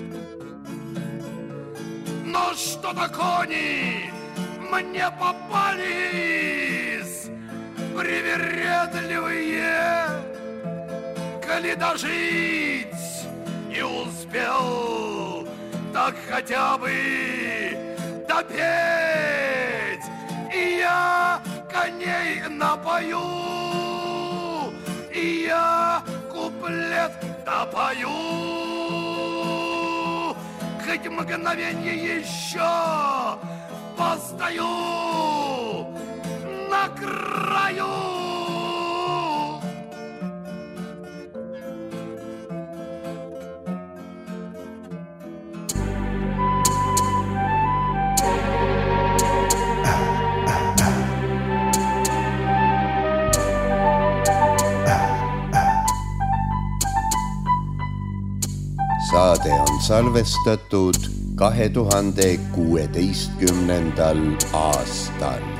Но что-то кони мне попались привередливые, коли дожить не успел, так хотя бы допеть, и я коней напою, и я куплет допою. Хоть мгновенье еще постою на краю. Saade on salvestatud kahe tuhande kuueteistkümnendal aastal.